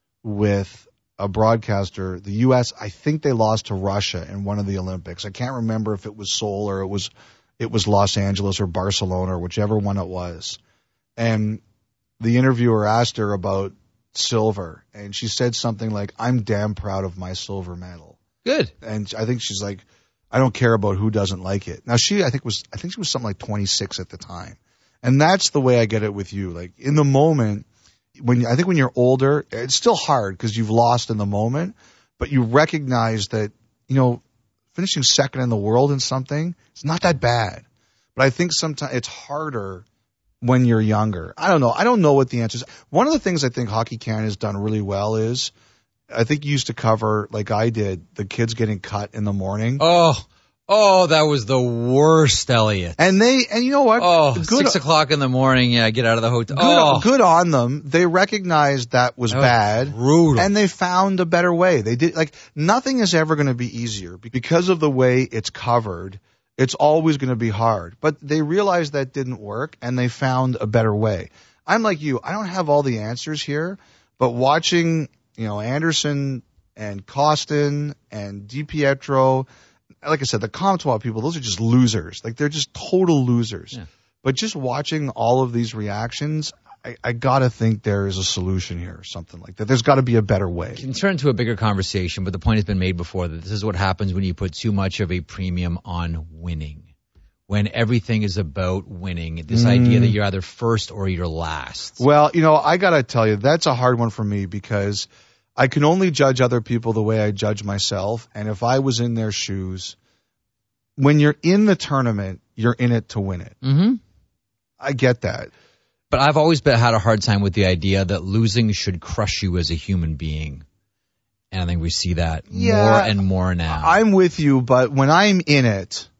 with a broadcaster. The U S, I think they lost to Russia in one of the Olympics. I can't remember if it was Seoul or it was it was Los Angeles or Barcelona or whichever one it was. And the interviewer asked her about silver, and she said something like, I'm damn proud of my silver medal. Good. And I think she's like, I don't care about who doesn't like it. Now she, I think was, I think she was something like twenty-six at the time. And that's the way I get it with you. Like in the moment, when I think when you're older, it's still hard because you've lost in the moment, but you recognize that, you know, finishing second in the world in something, it's not that bad. But I think sometimes it's harder when you're younger. I don't know. I don't know what the answer is. One of the things I think Hockey Canada has done really well is, I think you used to cover, like I did, the kids getting cut in the morning. Oh, oh, that was the worst, Elliot. And they, and you know what? Oh, good, six o'clock in the morning, yeah, get out of the hotel. Good, oh. good on them. They recognized that was that bad. Was brutal. And they found a better way. They did, like, nothing is ever going to be easier because of the way it's covered. It's always going to be hard. But they realized that didn't work, and they found a better way. I'm like you. I don't have all the answers here, but watching, you know, Anderson and Kostin and DiPietro, like I said, the Comtois people, those are just losers. Like, they're just total losers. Yeah. But just watching all of these reactions, I, I got to think there is a solution here or something like that. There's got to be a better way. It can turn to a bigger conversation, but the point has been made before that this is what happens when you put too much of a premium on winning. When everything is about winning, this mm. idea that you're either first or you're last. Well, you know, I got to tell you, that's a hard one for me because I can only judge other people the way I judge myself. And if I was in their shoes, when you're in the tournament, you're in it to win it. Mm-hmm. I get that. But I've always been, had a hard time with the idea that losing should crush you as a human being. And I think we see that yeah, more and more now. I'm with you, but when I'm in it,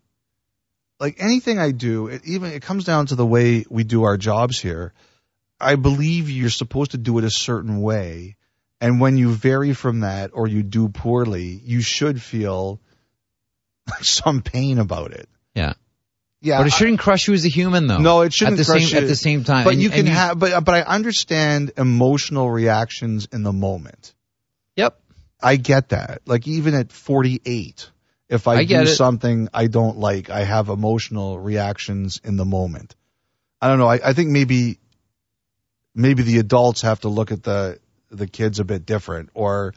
like anything I do, it even it comes down to the way we do our jobs here. I believe you're supposed to do it a certain way. And when you vary from that or you do poorly, you should feel some pain about it. Yeah. Yeah, but it shouldn't I, crush you as a human, though. No, it shouldn't at the crush same, you. At the same time. But and, you can you, have, but, but I understand emotional reactions in the moment. Yep. I get that. Like even at forty-eight, if I, I do it. something I don't like, I have emotional reactions in the moment. I don't know. I, I think maybe, maybe the adults have to look at the, the kids a bit different. Or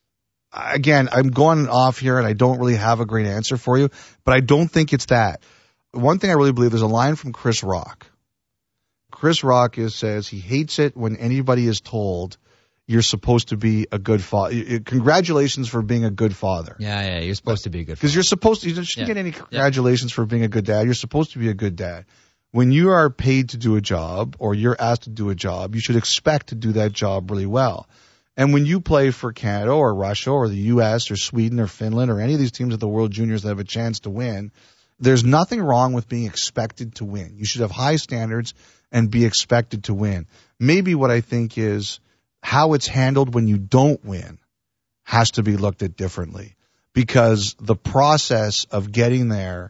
again, I'm going off here and I don't really have a great answer for you, but I don't think it's that. One thing I really believe, there's a line from Chris Rock. Chris Rock is, says he hates it when anybody is told you're supposed to be a good father. Congratulations for being a good father. Yeah, yeah, you're supposed to be a good father. Because you're supposed to, you shouldn't yeah. get any congratulations yeah. for being a good dad. You're supposed to be a good dad. When you are paid to do a job or you're asked to do a job, you should expect to do that job really well. And when you play for Canada or Russia or the U S or Sweden or Finland or any of these teams at the World Juniors that have a chance to win, there's nothing wrong with being expected to win. You should have high standards and be expected to win. Maybe what I think is how it's handled when you don't win has to be looked at differently, because the process of getting there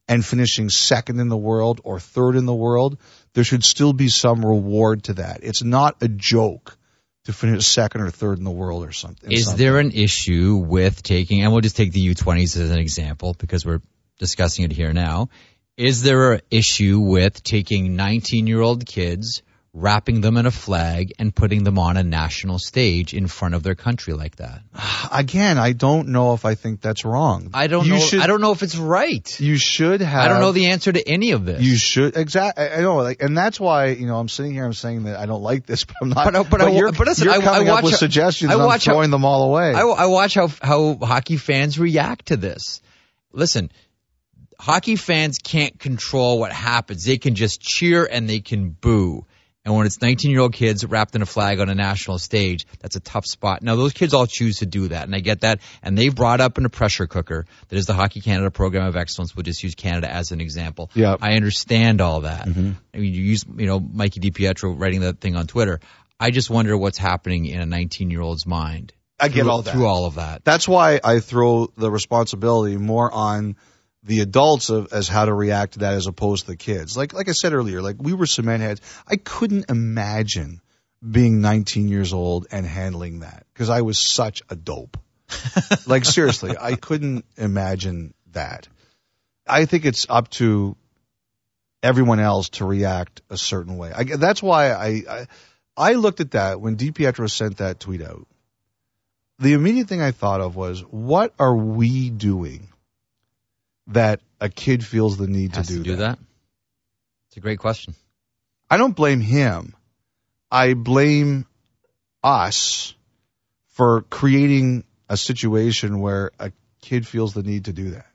and finishing second in the world or third in the world, there should still be some reward to that. It's not a joke to finish second or third in the world or something. Is something. there an issue with taking, and we'll just take the U twenties as an example because we're discussing it here now. Is there an issue with taking nineteen-year-old kids, wrapping them in a flag, and putting them on a national stage in front of their country like that? Again, I don't know if I think that's wrong. I don't you know. Should, I don't know if it's right. You should have. I don't know the answer to any of this. You should exactly. I know, like, and that's why you know I'm sitting here. I'm saying that I don't like this, but I'm not. But, but, but I, you're, but listen, you're I, coming I watch up with how, suggestions. I and watch I'm throwing how, them all away. I, I watch how how hockey fans react to this. Listen. Hockey fans can't control what happens. They can just cheer and they can boo. And when it's nineteen-year-old kids wrapped in a flag on a national stage, that's a tough spot. Now, those kids all choose to do that, and I get that. And they've brought up in a pressure cooker that is the Hockey Canada Program of Excellence. We'll just use Canada as an example. Yep. I understand all that. Mm-hmm. I mean, you use, you know, Mikey DiPietro writing that thing on Twitter. I just wonder what's happening in a nineteen-year-old's mind. I get through, all that. Through all of that. That's why I throw the responsibility more on the adults of as how to react to that as opposed to the kids. Like like I said earlier, like we were cement heads. I couldn't imagine being nineteen years old and handling that because I was such a dope. Like seriously, I couldn't imagine that. I think it's up to everyone else to react a certain way. I, that's why I, I I looked at that when DiPietro sent that tweet out. The immediate thing I thought of was, what are we doing that a kid feels the need Has to do, to do that? that? It's a great question. I don't blame him. I blame us for creating a situation where a kid feels the need to do that.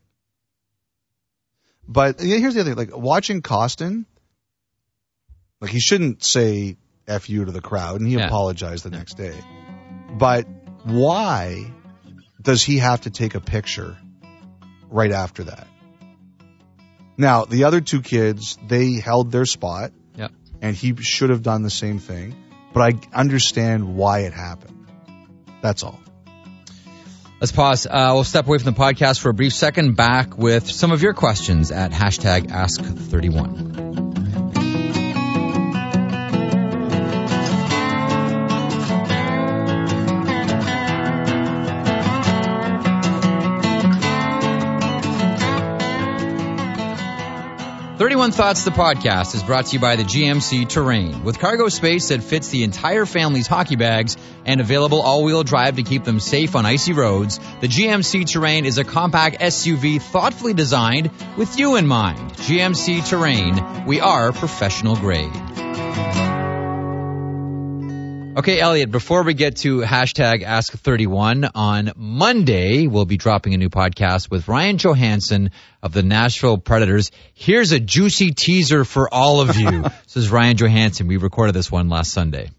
But yeah, here's the other thing. Like watching Costin, like he shouldn't say F you to the crowd, and he Yeah. apologized the next day. But why does he have to take a picture right after that? Now, the other two kids, they held their spot, Yep. and he should have done the same thing, but I understand why it happened. That's all. Let's pause. Uh, we'll step away from the podcast for a brief second, back with some of your questions at hashtag ask thirty-one. thirty-one Thoughts, the podcast, is brought to you by the G M C Terrain. With cargo space that fits the entire family's hockey bags and available all-wheel drive to keep them safe on icy roads, the G M C Terrain is a compact S U V thoughtfully designed with you in mind. G M C Terrain, we are professional grade. Okay, Elliot, before we get to hashtag ask thirty-one, on Monday, we'll be dropping a new podcast with Ryan Johansson of the Nashville Predators. Here's a juicy teaser for all of you. This is Ryan Johansson. We recorded this one last Sunday.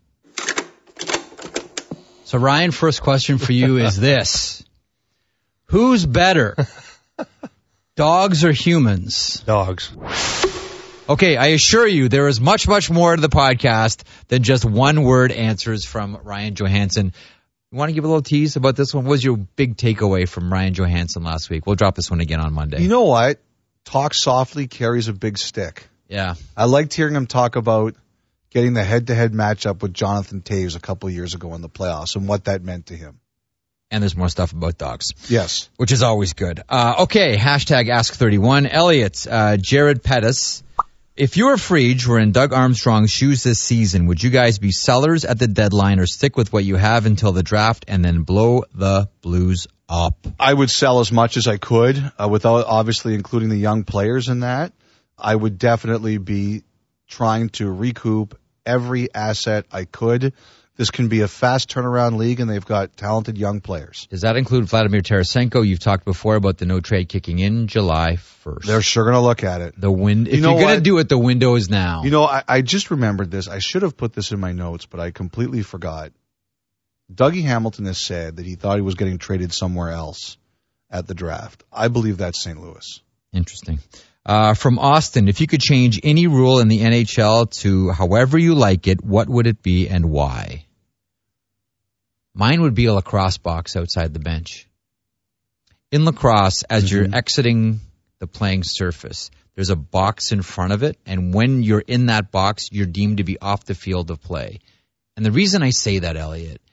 So, Ryan, first question for you is this. Who's better, dogs or humans? Dogs. Okay, I assure you there is much, much more to the podcast than just one-word answers from Ryan Johansson. You want to give a little tease about this one? What was your big takeaway from Ryan Johansson last week? We'll drop this one again on Monday. You know what? Talk softly carries a big stick. Yeah. I liked hearing him talk about getting the head-to-head matchup with Jonathan Toews a couple of years ago in the playoffs and what that meant to him. And there's more stuff about dogs. Yes. Which is always good. Uh, okay, hashtag ask thirty-one. Elliot, uh, Jared Pettis. If you or Frege were in Doug Armstrong's shoes this season, would you guys be sellers at the deadline or stick with what you have until the draft and then blow the Blues up? I would sell as much as I could, uh, without obviously including the young players in that. I would definitely be trying to recoup every asset I could. This can be a fast turnaround league, and they've got talented young players. Does that include Vladimir Tarasenko? You've talked before about the no trade kicking in July first. They're sure going to look at it. The wind. If You know you're going to what? do it, the window is now. You know, I, I just remembered this. I should have put this in my notes, but I completely forgot. Dougie Hamilton has said that he thought he was getting traded somewhere else at the draft. I believe that's Saint Louis. Interesting. Uh, from Austin, if you could change any rule in the N H L to however you like it, what would it be and why? Mine would be a lacrosse box outside the bench. In lacrosse, as Mm-hmm. you're exiting the playing surface. There's a box in front of it, and when you're in that box, you're deemed to be off the field of play. And the reason I say that, Elliot,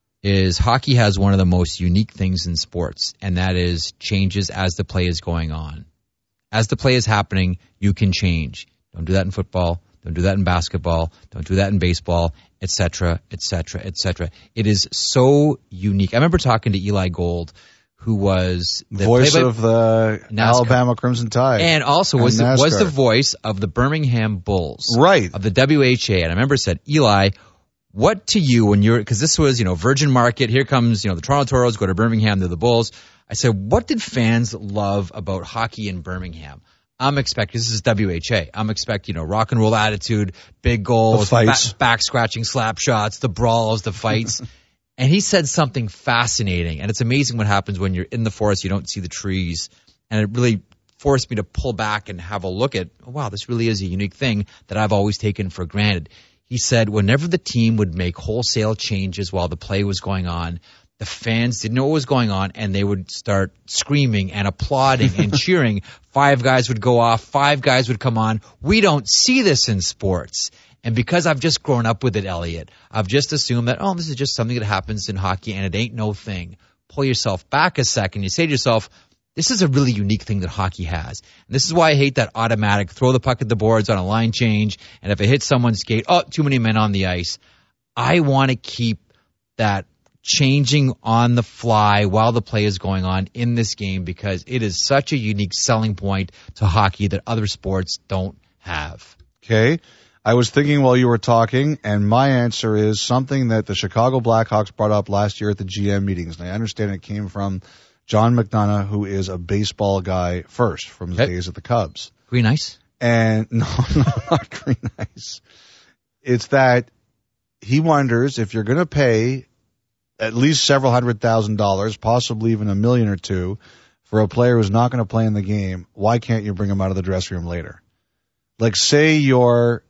is hockey has one of the most unique things in sports, and that is changes as the play is going on. As the play is happening, you can change. Don't do that in football. Don't do that in basketball. Don't do that in baseball, et cetera, et cetera, et cetera. It is so unique. I remember talking to Eli Gold, who was the voice of the NASCAR. Alabama Crimson Tide, and also was the, was the voice of the Birmingham Bulls, right? Of the W H A. And I remember said, Eli, what to you when you're, because this was, you know, Virgin Market. Here comes, you know, the Toronto Toros go to Birmingham, they're the Bulls. I said, what did fans love about hockey in Birmingham? I'm expecting, this is W H A. I'm expecting, you know, rock and roll attitude, big goals, back, back scratching slap shots, the brawls, the fights. And he said something fascinating, and it's amazing what happens when you're in the forest, you don't see the trees, and it really forced me to pull back and have a look at, oh, wow, this really is a unique thing that I've always taken for granted. He said whenever the team would make wholesale changes while the play was going on, the fans didn't know what was going on, and they would start screaming and applauding and cheering. Five guys would go off, five guys would come on. We don't see this in sports. And because I've just grown up with it, Elliot, I've just assumed that, oh, this is just something that happens in hockey and it ain't no thing. Pull yourself back a second. You say to yourself, this is a really unique thing that hockey has. And this is why I hate that automatic throw the puck at the boards on a line change. And if it hits someone's skate, oh, too many men on the ice. I want to keep that changing on the fly while the play is going on in this game because it is such a unique selling point to hockey that other sports don't have. Okay. I was thinking while you were talking, and my answer is something that the Chicago Blackhawks brought up last year at the G M meetings. And I understand it came from John McDonough, who is a baseball guy first from his okay. days at the Cubs. Green Ice? And no, no, not Green Ice. It's that he wonders if you're going to pay at least several hundred thousand dollars, possibly even a million or two, for a player who's not going to play in the game, why can't you bring him out of the dressing room later? Like, say your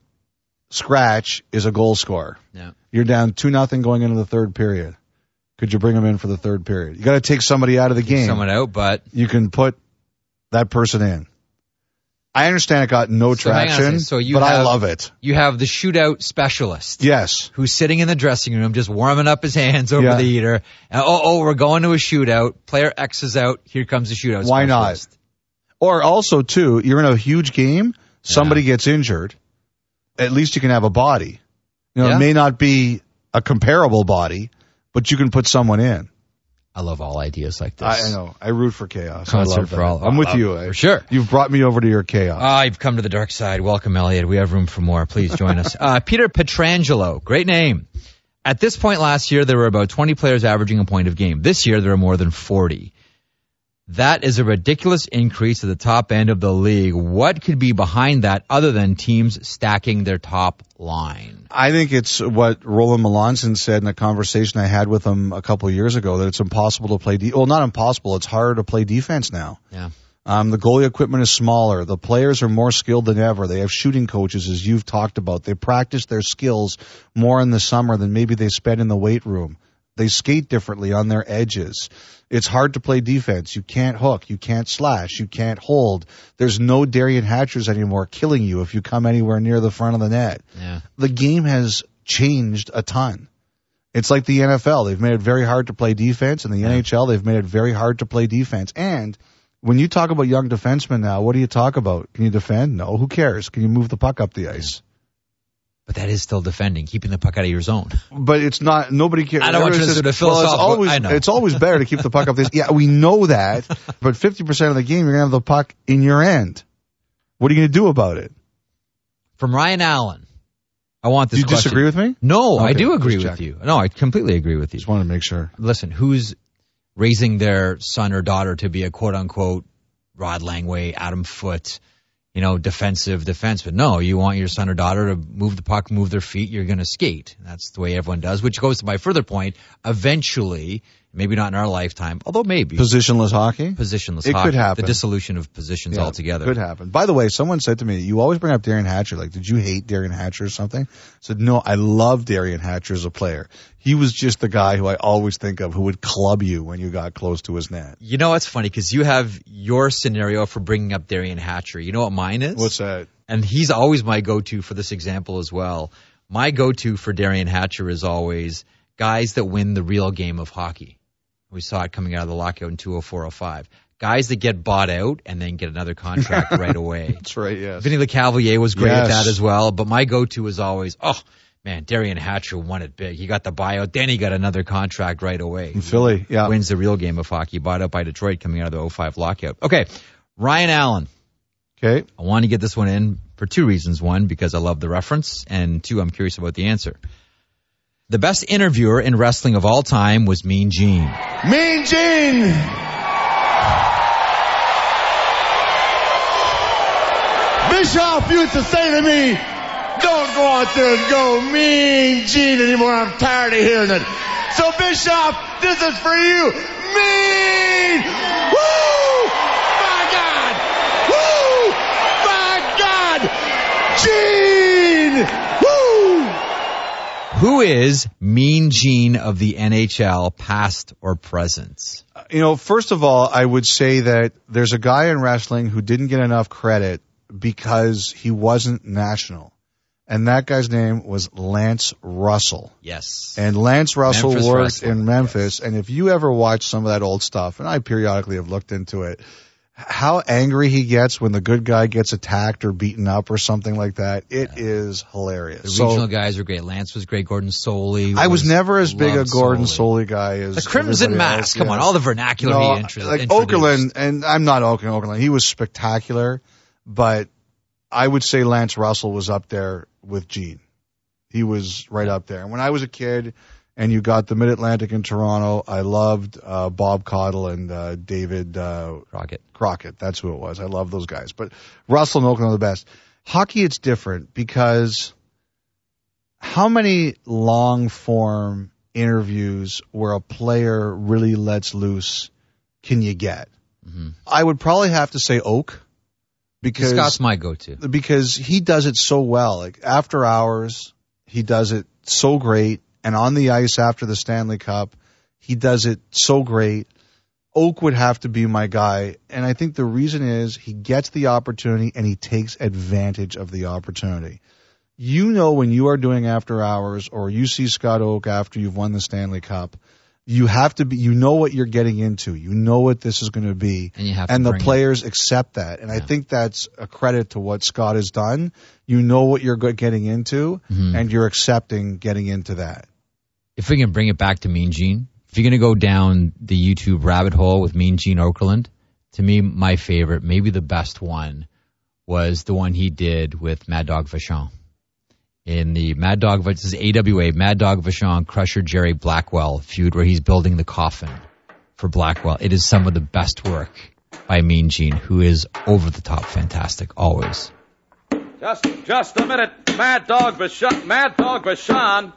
scratch is a goal scorer. Yeah. You're down two nothing going into the third period. Could you bring him in for the third period? You got to take somebody out of the take game. Someone out, but you can put that person in. I understand it got no so traction, so you but have, I love it. You have the shootout specialist. Yes. Who's sitting in the dressing room just warming up his hands over yeah. the heater. And, oh, oh, we're going to a shootout. Player X is out. Here comes the shootout Why specialist. not? Or also, too, you're in a huge game. Somebody yeah. gets injured. At least you can have a body. You know, yeah. it may not be a comparable body, but you can put someone in. I love all ideas like this. I, I know. I root for chaos. Concert I love for that. all. I'm with uh, you. For sure. You've brought me over to your chaos. Ah, you've come to the dark side. Welcome, Elliot. We have room for more. Please join us. Uh, Peter Pietrangelo. Great name. At this point last year, there were about twenty players averaging a point of game. This year, there are more than forty. That is a ridiculous increase at the top end of the league. What could be behind that other than teams stacking their top line? I think it's what Roland Melanson said in a conversation I had with him a couple of years ago, that it's impossible to play de- – well, not impossible. It's harder to play defense now. Yeah. Um, the goalie equipment is smaller. The players are more skilled than ever. They have shooting coaches, as you've talked about. They practice their skills more in the summer than maybe they spend in the weight room. They skate differently on their edges. It's hard to play defense. You can't hook. You can't slash. You can't hold. There's no Darian Hatchers anymore killing you if you come anywhere near the front of the net. Yeah. The game has changed a ton. It's like the N F L. They've made it very hard to play defense. In the yeah. N H L, they've made it very hard to play defense. And when you talk about young defensemen now, what do you talk about? Can you defend? No. Who cares? Can you move the puck up the ice? Yeah. But that is still defending, keeping the puck out of your zone. But it's not, nobody cares. I don't want you to well, philosophical. It's always, I know. It's always better to keep the puck up this. Yeah, we know that. But fifty percent of the game, you're going to have the puck in your end. What are you going to do about it? From Ryan Allen. I want this Do you question. disagree with me? No, okay, I do agree with check. you. No, I completely agree with you. Just wanted to make sure. Listen, who's raising their son or daughter to be a quote-unquote Rod Langway, Adam Foote, you know, defensive defenseman? No, you want your son or daughter to move the puck, move their feet, you're going to skate. That's the way everyone does, which goes to my further point. Eventually, Maybe not in our lifetime, although maybe. Positionless hockey? Positionless It hockey. could happen. The dissolution of positions Yeah, altogether. Could happen. By the way, someone said to me, you always bring up Darian Hatcher. Like, did you hate Darian Hatcher or something? I said, no, I love Darian Hatcher as a player. He was just the guy who I always think of who would club you when you got close to his net. You know what's funny? Because you have your scenario for bringing up Darian Hatcher. You know what mine is? What's that? And he's always my go-to for this example as well. My go-to for Darian Hatcher is always guys that win the real game of hockey. We saw it coming out of the lockout in two oh four oh five. Guys that get bought out and then get another contract right away. That's right, yes. Vinny LeCavalier was great Yes. at that as well. But my go-to is always, oh, man, Darian Hatcher won it big. He got the buyout, then he got another contract right away. In Philly, yeah. Wins the real game of hockey, bought out by Detroit coming out of the oh five lockout. Okay, Ryan Allen. Okay. I want to get this one in for two reasons. One, because I love the reference, and two, I'm curious about the answer. The best interviewer in wrestling of all time was Mean Gene. Mean Gene! Bischoff used to say to me, don't go out there and go Mean Gene anymore. I'm tired of hearing it. So Bischoff, this is for you. Mean! Woo! My God! Woo! My God! Gene! Woo! Who is Mean Gene of the N H L, past or present? You know, first of all, I would say that there's a guy in wrestling who didn't get enough credit because he wasn't national. And that guy's name was Lance Russell. Yes. And Lance Russell Memphis worked wrestler. in Memphis. And if you ever watch some of that old stuff, and I periodically have looked into it, how angry he gets when the good guy gets attacked or beaten up or something like that, it Yeah. is hilarious. The So, regional guys were great. Lance was great. Gordon Soley. I was never as big a loved Gordon Soley. Soley guy as The Crimson everybody Mask. else, Come on, yes. all the vernacular No, he intro- like introduced. Okerlund, and I'm not Okerlund, Okerlund. He was spectacular, but I would say Lance Russell was up there with Gene. He was right up there. And when I was a kid, and you got the Mid-Atlantic in Toronto, I loved uh, Bob Caudle and uh, David uh, Crockett. Crockett. That's who it was. I love those guys. But Russell and Okerlund are the best. Hockey, it's different because how many long-form interviews where a player really lets loose can you get? Mm-hmm. I would probably have to say Oak because Scott's my go-to. because he does it so well. Like after hours, he does it so great, and on the ice after the Stanley Cup, he does it so great. Oak would have to be my guy, and I think the reason is he gets the opportunity and he takes advantage of the opportunity. You know when you are doing after hours or you see Scott Oak after you've won the Stanley Cup, you have to be, you know what you're getting into. You know what this is going to be. And you have to and the bring it. players accept that. And I think that's a credit to what Scott has done. You know what you're go- getting into, Mhm. and you're accepting getting into that. If we can bring it back to Mean Gene, if you're going to go down the YouTube rabbit hole with Mean Gene Okerlund, to me, my favorite, maybe the best one, was the one he did with Mad Dog Vachon. In the Mad Dog, this is A W A, Mad Dog Vachon, Crusher Jerry Blackwell feud where he's building the coffin for Blackwell. It is some of the best work by Mean Gene, who is over the top fantastic, always. Just, just a minute, Mad Dog Vachon, Mad Dog Vachon.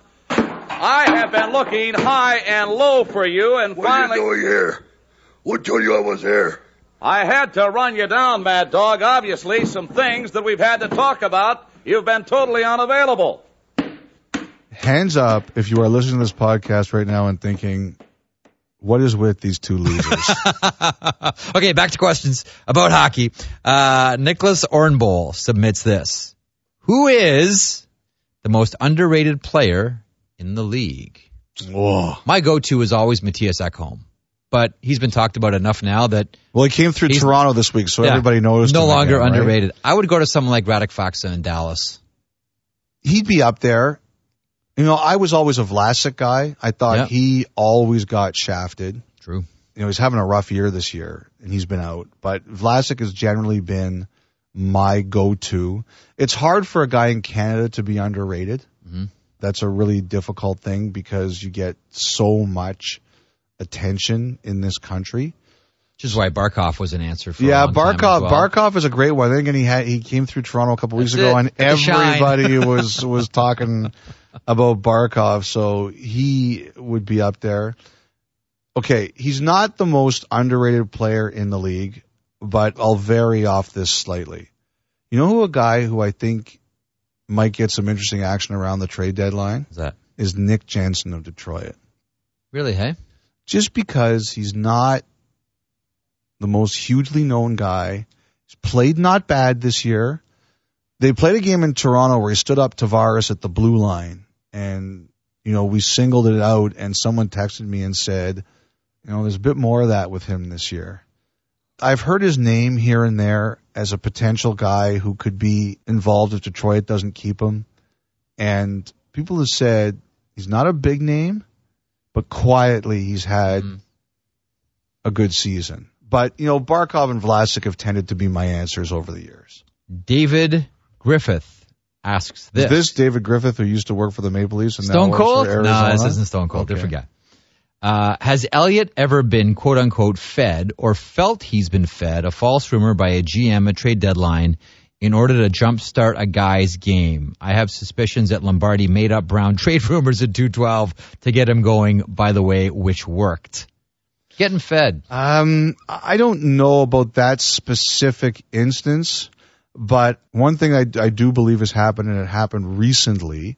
I have been looking high and low for you, and What finally, are you doing here? Who told you I was here? I had to run you down, Mad Dog. Obviously, some things that we've had to talk about. You've been totally unavailable. Hands up if you are listening to this podcast right now and thinking, what is with these two losers? Okay, back to questions about hockey. Uh, Nicholas Ornbol submits this. Who is the most underrated player in the league? Whoa. My go-to is always Matthias Ekholm, but he's been talked about enough now that Well, he came through He's- Toronto this week, so yeah, everybody noticed no him longer again, right? underrated. I would go to someone like Radek Faksa in Dallas. He'd be up there. You know, I was always a Vlasic guy. I thought Yeah. he always got shafted. True. You know, he's having a rough year this year, and he's been out. But Vlasic has generally been my go-to. It's hard for a guy in Canada to be underrated. Mhm. That's a really difficult thing because you get so much attention in this country. Which is why Barkov was an answer for a Yeah, long time Barkov. as well. Barkov is a great one. I think, and he had he came through Toronto a couple weeks That's ago, it. and Get the shine. everybody was was talking about Barkov. So he would be up there. Okay, he's not the most underrated player in the league, but I'll vary off this slightly. You know who a guy who I think might get some interesting action around the trade deadline? Who's that? Is Nick Jensen of Detroit. Really, hey? Just because he's not the most hugely known guy. He's played not bad this year. They played a game in Toronto where he stood up Tavares at the blue line, and, you know, we singled it out, and someone texted me and said, you know, there's a bit more of that with him this year. I've heard his name here and there as a potential guy who could be involved if Detroit doesn't keep him. And people have said he's not a big name, but quietly he's had mm. a good season. But, you know, Barkov and Vlasic have tended to be my answers over the years. David Griffith asks this. Is this David Griffith who used to work for the Maple Leafs and Stone now Cold? works for Arizona? No, this isn't Stone Cold. Okay. Different guy. Uh, has Elliott ever been, quote-unquote, fed or felt he's been fed a false rumor by a G M at trade deadline in order to jumpstart a guy's game? I have suspicions that Lombardi made up Brown trade rumors at two twelve to get him going, by the way, which worked. Getting fed. Um, I don't know about that specific instance, but one thing I, I do believe has happened, and it happened recently,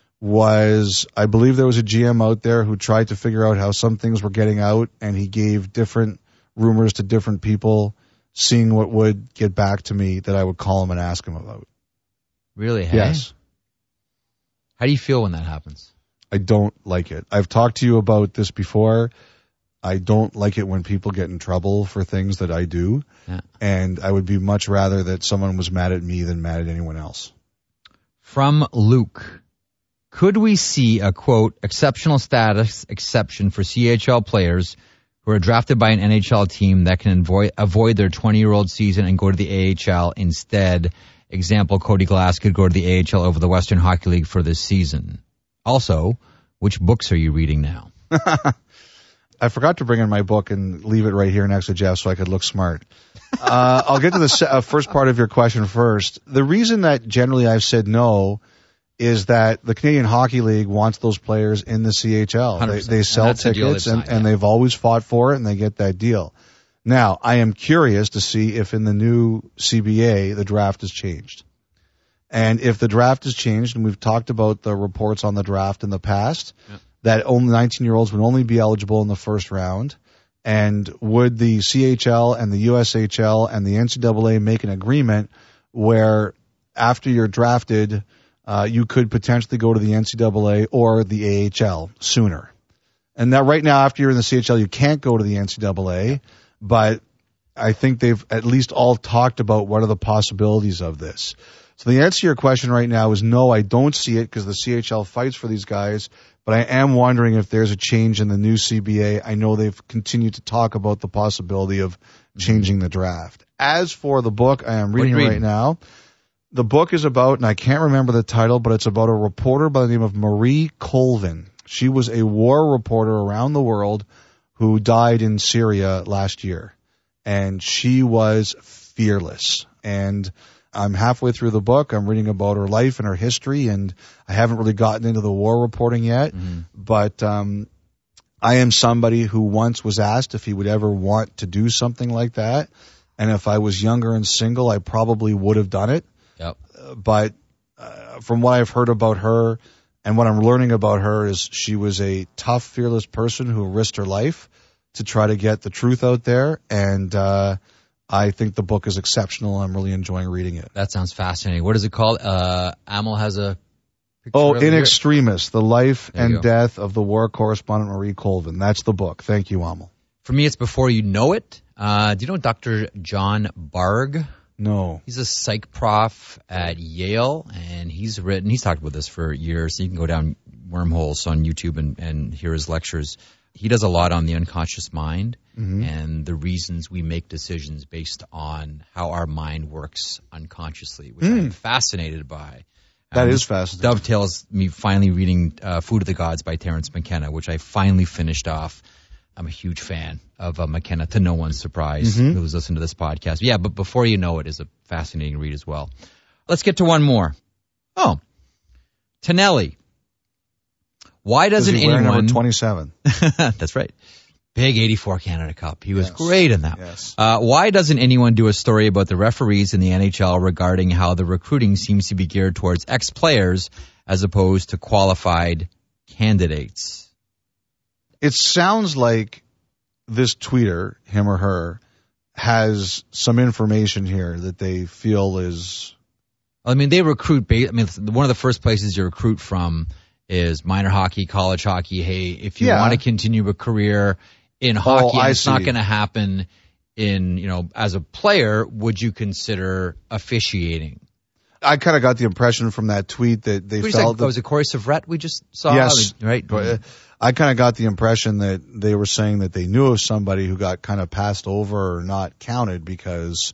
was I believe there was a G M out there who tried to figure out how some things were getting out, and he gave different rumors to different people, seeing what would get back to me that I would call him and ask him about. Really? Hey? Yes. How do you feel when that happens? I don't like it. I've talked to you about this before. I don't like it when people get in trouble for things that I do, yeah. and I would be much rather that someone was mad at me than mad at anyone else. From Luke. Could we see a, quote, exceptional status exception for C H L players who are drafted by an N H L team that can avoid, avoid their twenty-year-old season and go to the A H L instead? Example, Cody Glass could go to the A H L over the Western Hockey League for this season. Also, which books are you reading now? I forgot to bring in my book and leave it right here next to Jeff so I could look smart. Uh, I'll get to the se- uh, first part of your question first. The reason that generally I've said no is that the Canadian Hockey League wants those players in the C H L. They, they sell tickets, and, and they've always fought for it, and they get that deal. Now, I am curious to see if in the new C B A the draft has changed. And if the draft has changed, and we've talked about the reports on the draft in the past, yeah. that only nineteen-year-olds would only be eligible in the first round, and would the C H L and the U S H L and the N C double A make an agreement where after you're drafted, Uh, you could potentially go to the N C double A or the A H L sooner. And now right now, after you're in the C H L, you can't go to the N C double A, but I think they've at least all talked about what are the possibilities of this. So the answer to your question right now is no, I don't see it because the C H L fights for these guys, but I am wondering if there's a change in the new C B A. I know they've continued to talk about the possibility of changing the draft. As for the book I am reading right now, the book is about, and I can't remember the title, but it's about a reporter by the name of Marie Colvin. She was a war reporter around the world who died in Syria last year. And she was fearless. And I'm halfway through the book. I'm reading about her life and her history, and I haven't really gotten into the war reporting yet. Mm-hmm. But um, I am somebody who once was asked if he would ever want to do something like that. And if I was younger and single, I probably would have done it. Yep. Uh, but uh, from what I've heard about her and what I'm learning about her is she was a tough, fearless person who risked her life to try to get the truth out there. And uh, I think the book is exceptional. I'm really enjoying reading it. That sounds fascinating. What is it called? Uh, Amal has a picture Oh, of In it Extremis, The Life There and you go. Death of the War Correspondent Marie Colvin. That's the book. Thank you, Amal. For me, it's Before You Know It. Uh, do you know Doctor John Barg? No. He's a psych prof at Yale, and he's written, he's talked about this for years. You can go down wormholes on YouTube and, and hear his lectures. He does a lot on the unconscious mind mm-hmm. and the reasons we make decisions based on how our mind works unconsciously, which mm. I'm fascinated by. That um, is fascinating. Dovetails me finally reading uh, Food of the Gods by Terence McKenna, which I finally finished off. I'm a huge fan of uh, McKenna, to no one's surprise, mm-hmm. who's listened to this podcast. Yeah, but Before You Know It is a fascinating read as well. Let's get to one more. Oh, Tonelli. Why doesn't Does he wear anyone... number twenty-seven? That's right. Big eighty-four Canada Cup. He was Yes. great in that. Yes. Uh, why doesn't anyone do a story about the referees in the N H L regarding how the recruiting seems to be geared towards ex-players as opposed to qualified candidates? It sounds like this tweeter, him or her, has some information here that they feel is... I mean, they recruit. Ba- I mean, one of the first places you recruit from is minor hockey, college hockey. Hey, if you Yeah. want to continue a career in hockey, I and it's not see. going to happen in, you know, as a player, would you consider officiating? I kind of got the impression from that tweet that they Who felt that, was it Corey Savret we just saw? Yes. Right? I kind of got the impression that they were saying that they knew of somebody who got kind of passed over or not counted because...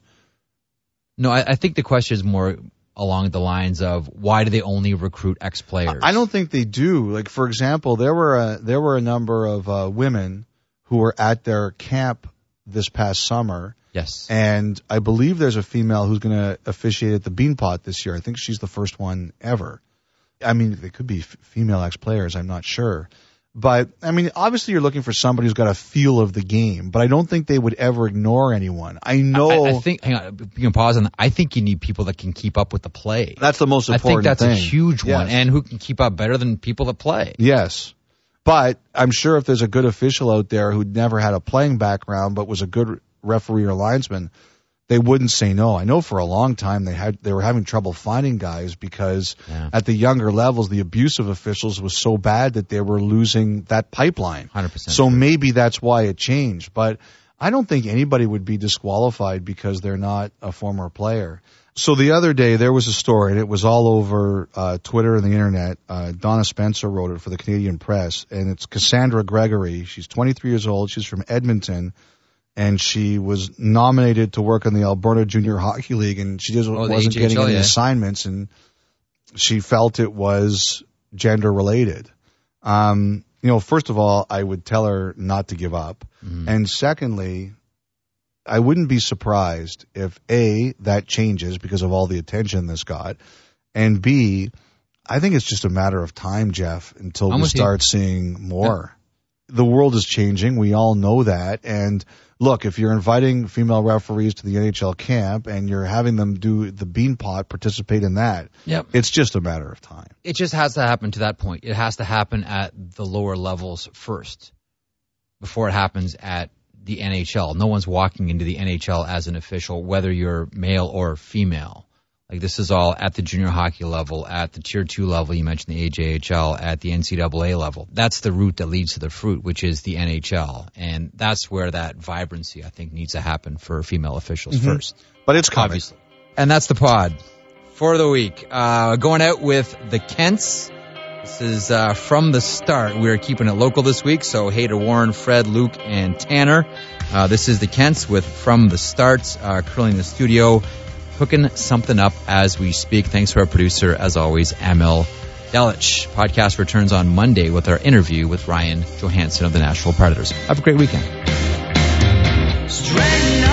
No, I, I think the question is more along the lines of why do they only recruit ex-players? I don't think they do. Like, for example, there were a, there were a number of uh, women who were at their camp this past summer. Yes. And I believe there's a female who's going to officiate at the Beanpot this year. I think she's the first one ever. I mean, they could be f- female ex-players. I'm not sure. But, I mean, obviously you're looking for somebody who's got a feel of the game, but I don't think they would ever ignore anyone. I know. I, I think, hang on, you can pause on that. I think you need people that can keep up with the play. That's the most I important think that's thing. a huge one, Yes. and who can keep up better than people that play. Yes. But I'm sure if there's a good official out there who'd never had a playing background but was a good referee or linesman, they wouldn't say no. I know for a long time they had they were having trouble finding guys because Yeah. at the younger levels the abuse of officials was so bad that they were losing that pipeline. one hundred percent So true. maybe that's why it changed. But I don't think anybody would be disqualified because they're not a former player. So the other day there was a story, and it was all over uh, Twitter and the internet. Uh, Donna Spencer wrote it for the Canadian Press, and it's Cassandra Gregory. She's twenty-three years old. She's from Edmonton, and she was nominated to work in the Alberta Junior Hockey League, and she just Oh, the wasn't A J H L, getting any yeah. assignments, and she felt it was gender related. Um, you know, first of all, I would tell her not to give up, Mm-hmm. and secondly, I wouldn't be surprised if A, that changes because of all the attention this got, and B, I think it's just a matter of time, Jeff, until I'm we with you. start seeing more. The world is changing. We all know that. And look, if you're inviting female referees to the N H L camp and you're having them do the Beanpot, participate in that, Yep. it's just a matter of time. It just has to happen to that point. It has to happen at the lower levels first before it happens at the N H L. No one's walking into the N H L as an official, whether you're male or female. Like, this is all at the junior hockey level, at the tier two level. You mentioned the A J H L, at the N C double A level. That's the route that leads to the fruit, which is the N H L. And that's where that vibrancy, I think, needs to happen for female officials first. But it's coming. Obviously. And that's the pod for the week. Uh, going out with the Kents. This is uh, From the Start. We're keeping it local this week, so hey to Warren, Fred, Luke, and Tanner. Uh, this is the Kents with From the Start, uh, curling in the studio, cooking something up as we speak. Thanks to our producer, as always, Amel Delich. Podcast returns on Monday with our interview with Ryan Johansson of the Nashville Predators. Have a great weekend. Strand